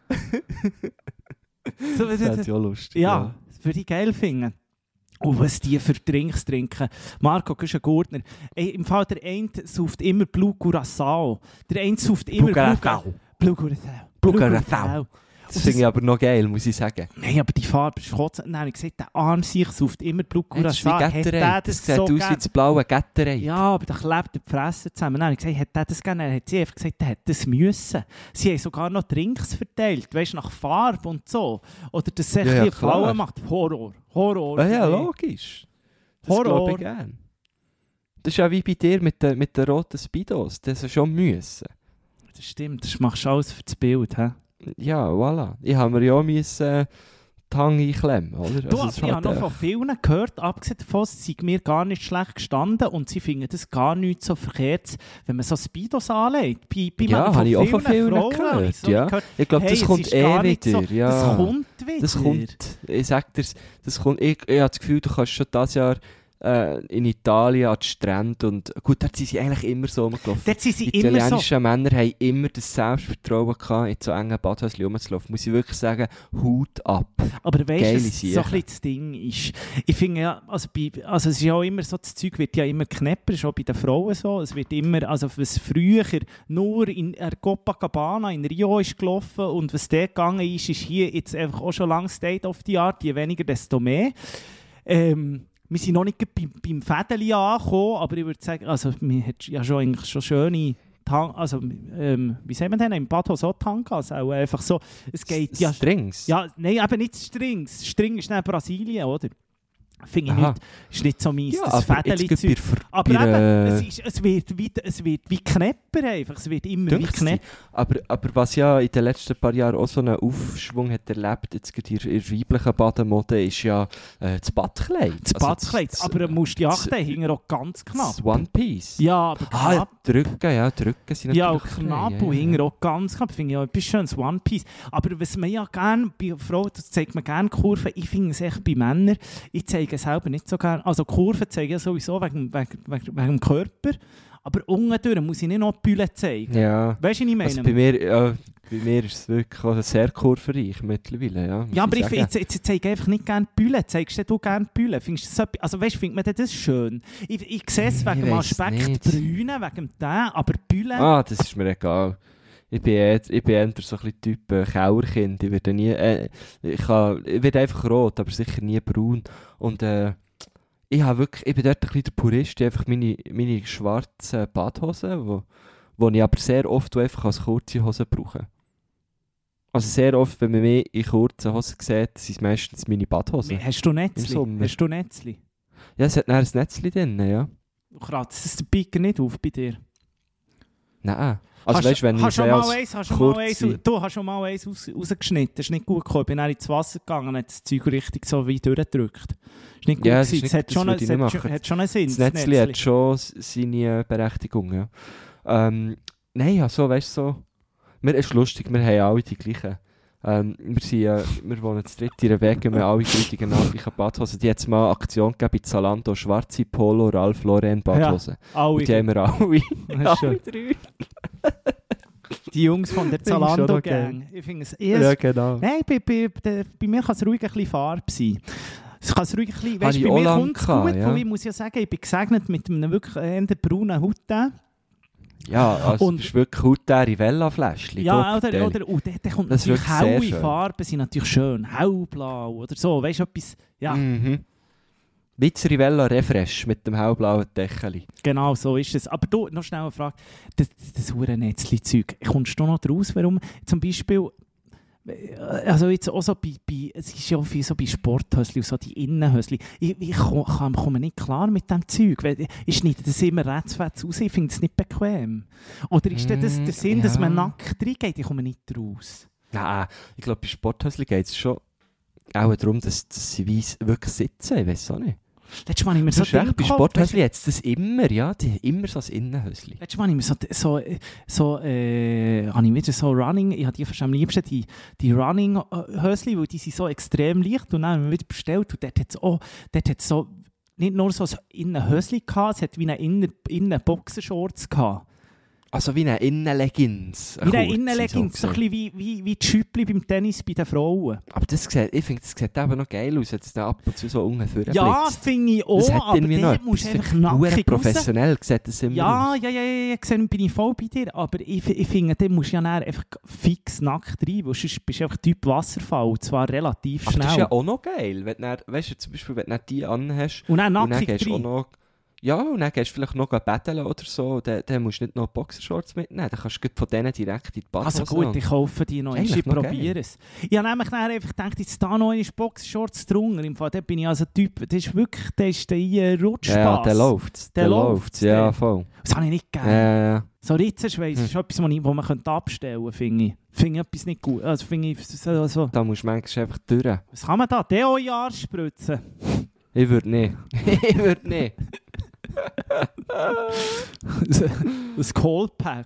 So, das hätte ich auch lustig. Ja, das würde ich geil finden. Und was die für Drinks trinken. Marco, du bist ein Gurtner. Im Fall der eine sauft immer Blue Curaçao. Der eine sauft immer Blue Curaçao. Das finde ich aber noch geil, muss ich sagen. Nein, aber die Farbe ist kotzen. Dann habe ich gesagt, der arm sich sauft immer Blue Curaçao. Das sieht aus wie das blaue Gatorade. Ja, aber da klebt die Fresse zusammen. Dann habe ich gesagt, hat der das gerne? Dann hat sie einfach gesagt, der hätte das müssen. Sie haben sogar noch Drinks verteilt, weißt du, nach Farbe und so. Oder dass sich die Frauen macht. Horror. Ja, logisch. Das glaube ich gerne. Das ist ja wie bei dir mit den roten Speedos. Das ist schon müssen. Das stimmt, das machst du alles für das Bild, hä? Ja, voilà. Ich habe mir ja auch die Hange einklemmen, oder? Du, also ich habe noch von vielen gehört, abgesehen davon, es sei mir gar nicht schlecht gestanden und sie finden das gar nicht so verkehrt, wenn man so Speedos anlegt. Ja, habe ich auch von vielen gehört. So gehört. Ich glaube, das kommt wieder. So, ja. Das kommt wieder. Das kommt, ich sage dir, ich habe das Gefühl, du kannst schon dieses Jahr in Italien an die Strände und gut, dort sind sie eigentlich immer so rumgelaufen. Die italienischen Männer haben immer das Selbstvertrauen gehabt, in so engen Badhäuschen rumzulaufen. Muss ich wirklich sagen, Hut ab. Aber weißt du, was so ein bisschen das Ding ist? Ich finde ja, also es ist ja auch immer so, das Zeug wird ja immer knapper, ist auch bei den Frauen so. Es wird immer, also was früher nur in Copacabana in Rio ist gelaufen und was dort gegangen ist hier jetzt einfach auch schon lange State of the Art, je weniger, desto mehr. Wir sind noch nicht beim Fädeli angekommen, aber ich würde sagen, also man hat ja schon eigentlich schon schöne also wie sagen wir denn, im Badhaus auch Tangas, also einfach so, es geht ja... Strings? Ja, nein, eben nicht Strings. String ist nicht Brasilien, oder? Finde ich nicht, ist nicht so meins, ja, das Fädeli-Zeug. Aber eben, es wird wie Knepper einfach, es wird immer wie Knepper. Aber was ja in den letzten paar Jahren auch so einen Aufschwung hat erlebt, jetzt in der weiblichen Bademode, ist ja das Badkleid. Das Badkleid, aber du musst die achten, hingen auch ganz knapp. Das One Piece. Ja, aber knapp. Drücken sind natürlich... Ja, auch knapp und hingen auch ganz knapp, finde ich auch etwas schönes, One Piece. Aber was man ja gerne, bei Frauen, das zeigt man gerne Kurven, ich finde es echt bei Männern, ich zeige selber nicht so gerne. Also Kurven zeigen ja sowieso wegen dem Körper, aber unten durch muss ich nicht noch die Bühne zeigen. Ja. Weißt du, was ich meine? Also bei mir ist es wirklich auch sehr kurvenreich mittlerweile. Ja, aber ich zeige einfach nicht gerne die Bühne. Zeigst du gerne die Bühne? Findest du das, also weißt, findet man das schön? Ich sehe es wegen dem Aspekt Brüne, wegen dem, aber die Bühne... Das ist mir egal. Ich bin eher so ein bisschen Typ Kauerkind. Ich werde einfach rot, aber sicher nie braun. Und ich bin dort ein bisschen der Purist. Ich habe einfach meine schwarzen Badhosen, wo ich aber sehr oft einfach als kurze Hosen brauche. Also sehr oft, wenn man mich in kurzen Hosen sieht, sind es meistens meine Badhosen. Hast du Netzli? Ja, es hat nachher ein Netzli drin, ja. Kratzt es den Piker nicht auf bei dir? Nein. Also weißt du, wenn ich Du hast schon mal eins rausgeschnitten, das ist nicht gut gekommen. Ich bin dann ins Wasser gegangen und hat das Zeug richtig so wie durchgedrückt. Das ist nicht gut gewesen. Es hat schon einen Sinn. Das Netzli hat schon seine Berechtigung, ja. Nein, also weißt du so, mir ist lustig, wir haben alle die gleichen. Wir wohnen zu dritt in einer Wege und wir haben alle die gleichen Badhosen. Die hat es mal eine Aktion gegeben bei Zalando, schwarze Polo, Ralph Lauren Badhosen. Ja, und die haben wir alle. Alle drei. Die Jungs von der Zalando-Gang. Ich finde es eher... Ja, genau. Nein, bei mir kann es ruhig ein bisschen Farbe sein. Es kann es ruhig ein bisschen... Weißt, bei mir kommt es gut, weil ich muss ja sagen, ich bin gesegnet mit einem wirklich braunen Hut. Ja, also du bist wirklich hautleere Vella-Fläschchen. Ja, oder und dann kommt natürlich helle Farben, sind natürlich schön. Hellblau oder so, weißt du, etwas... Ja. Wie Rivella Refresh mit dem hellblauen Deckel. Genau, so ist es. Aber du, noch schnell eine Frage. Das Hurennetzli-Zeug, kommst du noch draus, warum zum Beispiel... Also jetzt auch so es ist ja auch viel so bei Sporthösli und so die Innenhösli. Ich komme nicht klar mit dem Zeug. Ich schneide das immer rätzfetz raus, ich finde es nicht bequem. Oder ist das der Sinn, dass man nackt reingeht? Ich komme nicht raus. Nein, ich glaube bei Sporthösli geht es schon auch darum, dass sie wirklich sitzen. Ich weiß auch nicht. Letztes Mal habe ich mir so Ding gekauft. Bei Sporthösli hat es das immer, ja. Die haben immer so ein Innenhösli. Letztes Mal habe ich mir so Running, ich habe die fast am liebsten, die Running-Hösli, weil die sind so extrem leicht und dann haben wir wieder bestellt und dort hat es so nicht nur so ein Innenhösli gehabt, es hat wie eine Innen-Boxershorts gehabt. Also wie eine Innenleggings. Wie eine Innenleggings, so ein bisschen wie die Schüppli beim Tennis bei den Frauen. Aber ich finde, das sieht eben noch geil aus, jetzt ab und zu so ungefähr. Ja, finde ich auch, aber dann musst du einfach nackig professionell sieht das immer aus. Ja, bin ich voll bei dir, aber ich finde, dann musst du ja einfach fix nackt rein, weil sonst bist du einfach Typ Wasserfall, und zwar relativ schnell. Aber das ist ja auch noch geil, wenn du, weißt du, zum Beispiel, wenn du die anhast und dann nackig rein. Ja, und dann gehst du vielleicht noch betteln oder so, dann musst du nicht noch Boxershorts mitnehmen, dann kannst du von denen direkt in die Badhose. Also gut, ich kaufe die noch, ich probiere es. Ich habe nämlich einfach gedacht, jetzt da noch eine Boxershorts drunter, im Fall, da bin ich also Typ, das ist wirklich, der Rutschspaß. Ja, der läuft, ja, voll. Das habe ich nicht gegeben. Ja. So Ritzenschweiß ist etwas, was man abstellen könnte, finde ich. Finde ich etwas nicht gut. Also finde ich so. Da musst du manchmal einfach durch. Was kann man da? Deo in Jahr spritzen? Ich würde nicht. Das Coldpack.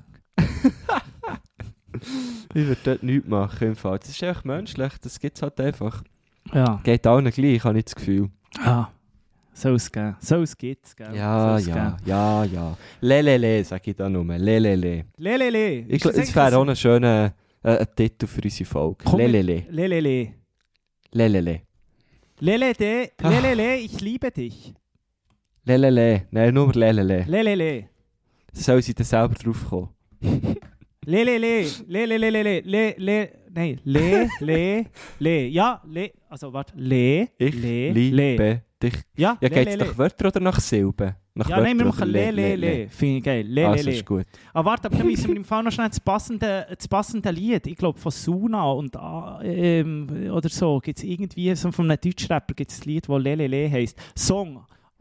Ich würde dort nichts machen im Fall. Das ist einfach menschlich, das gibt es halt einfach. Ja. Geht allen gleich, habe ich das Gefühl. Ja, soll es geben. Soll es gibt's, gell? Ja. Lelele, sage ich da nur. Lelele. Lelele. Ich glaube, das wäre auch ein schöner Titel für unsere Folge. Lelele. Lelele. Lelele. Lelele, ich liebe dich. Lelele. Nein, nur Lelele. Lelele. Soll sie dann selber drauf kommen? Lelele. Nein, le. Ja, le. Also, warte. Le. Ich liebe dich. Ja, geht es nach Wörtern oder nach Silben? Ja, nein, wir machen le. Finde ich geil. Le. Das ist gut. Aber warte, aber dann müssen wir im Fall noch schnell das passende Lied. Ich glaube, von Suna und oder so gibt es irgendwie, so von einem Deutschrapper gibt es ein Lied, das Le heisst. Song.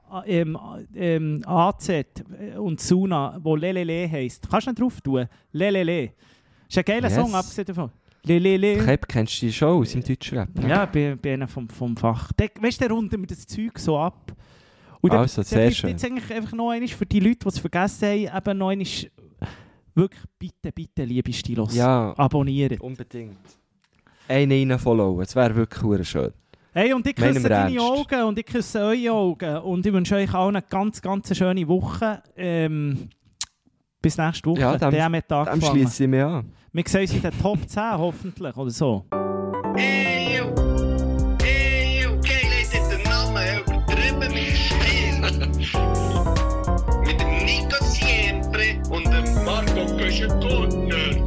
AZ und Suna, wo Lelele heisst. Kannst du nicht drauf tun? Lelele. Ist ein geiler Song, abgesehen davon. Lelele. Kennst du die schon aus im Deutschrap? Ja, bei einer vom Fach. Weißt du, da runden wir das Zeug so ab. Und also, sehr schön. Jetzt eigentlich einfach noch einmal für die Leute, die es vergessen haben, eben noch einmal wirklich bitte, liebe Stilos, abonnieren. Unbedingt. Einen reinfollowen, das wäre wirklich schön. Hey, und ich küsse deine Augen und ich küsse eure Augen. Und ich wünsche euch allen eine ganz, ganz schöne Woche. Bis nächste Woche. Ja, dann schließe ich mich an. Wir sehen uns in den Top 10 hoffentlich, oder so. Hey, okay, leid den Namen übertrieben mit Stil. Mit dem Nico Siempre und dem Marco Köschen-Gurtner.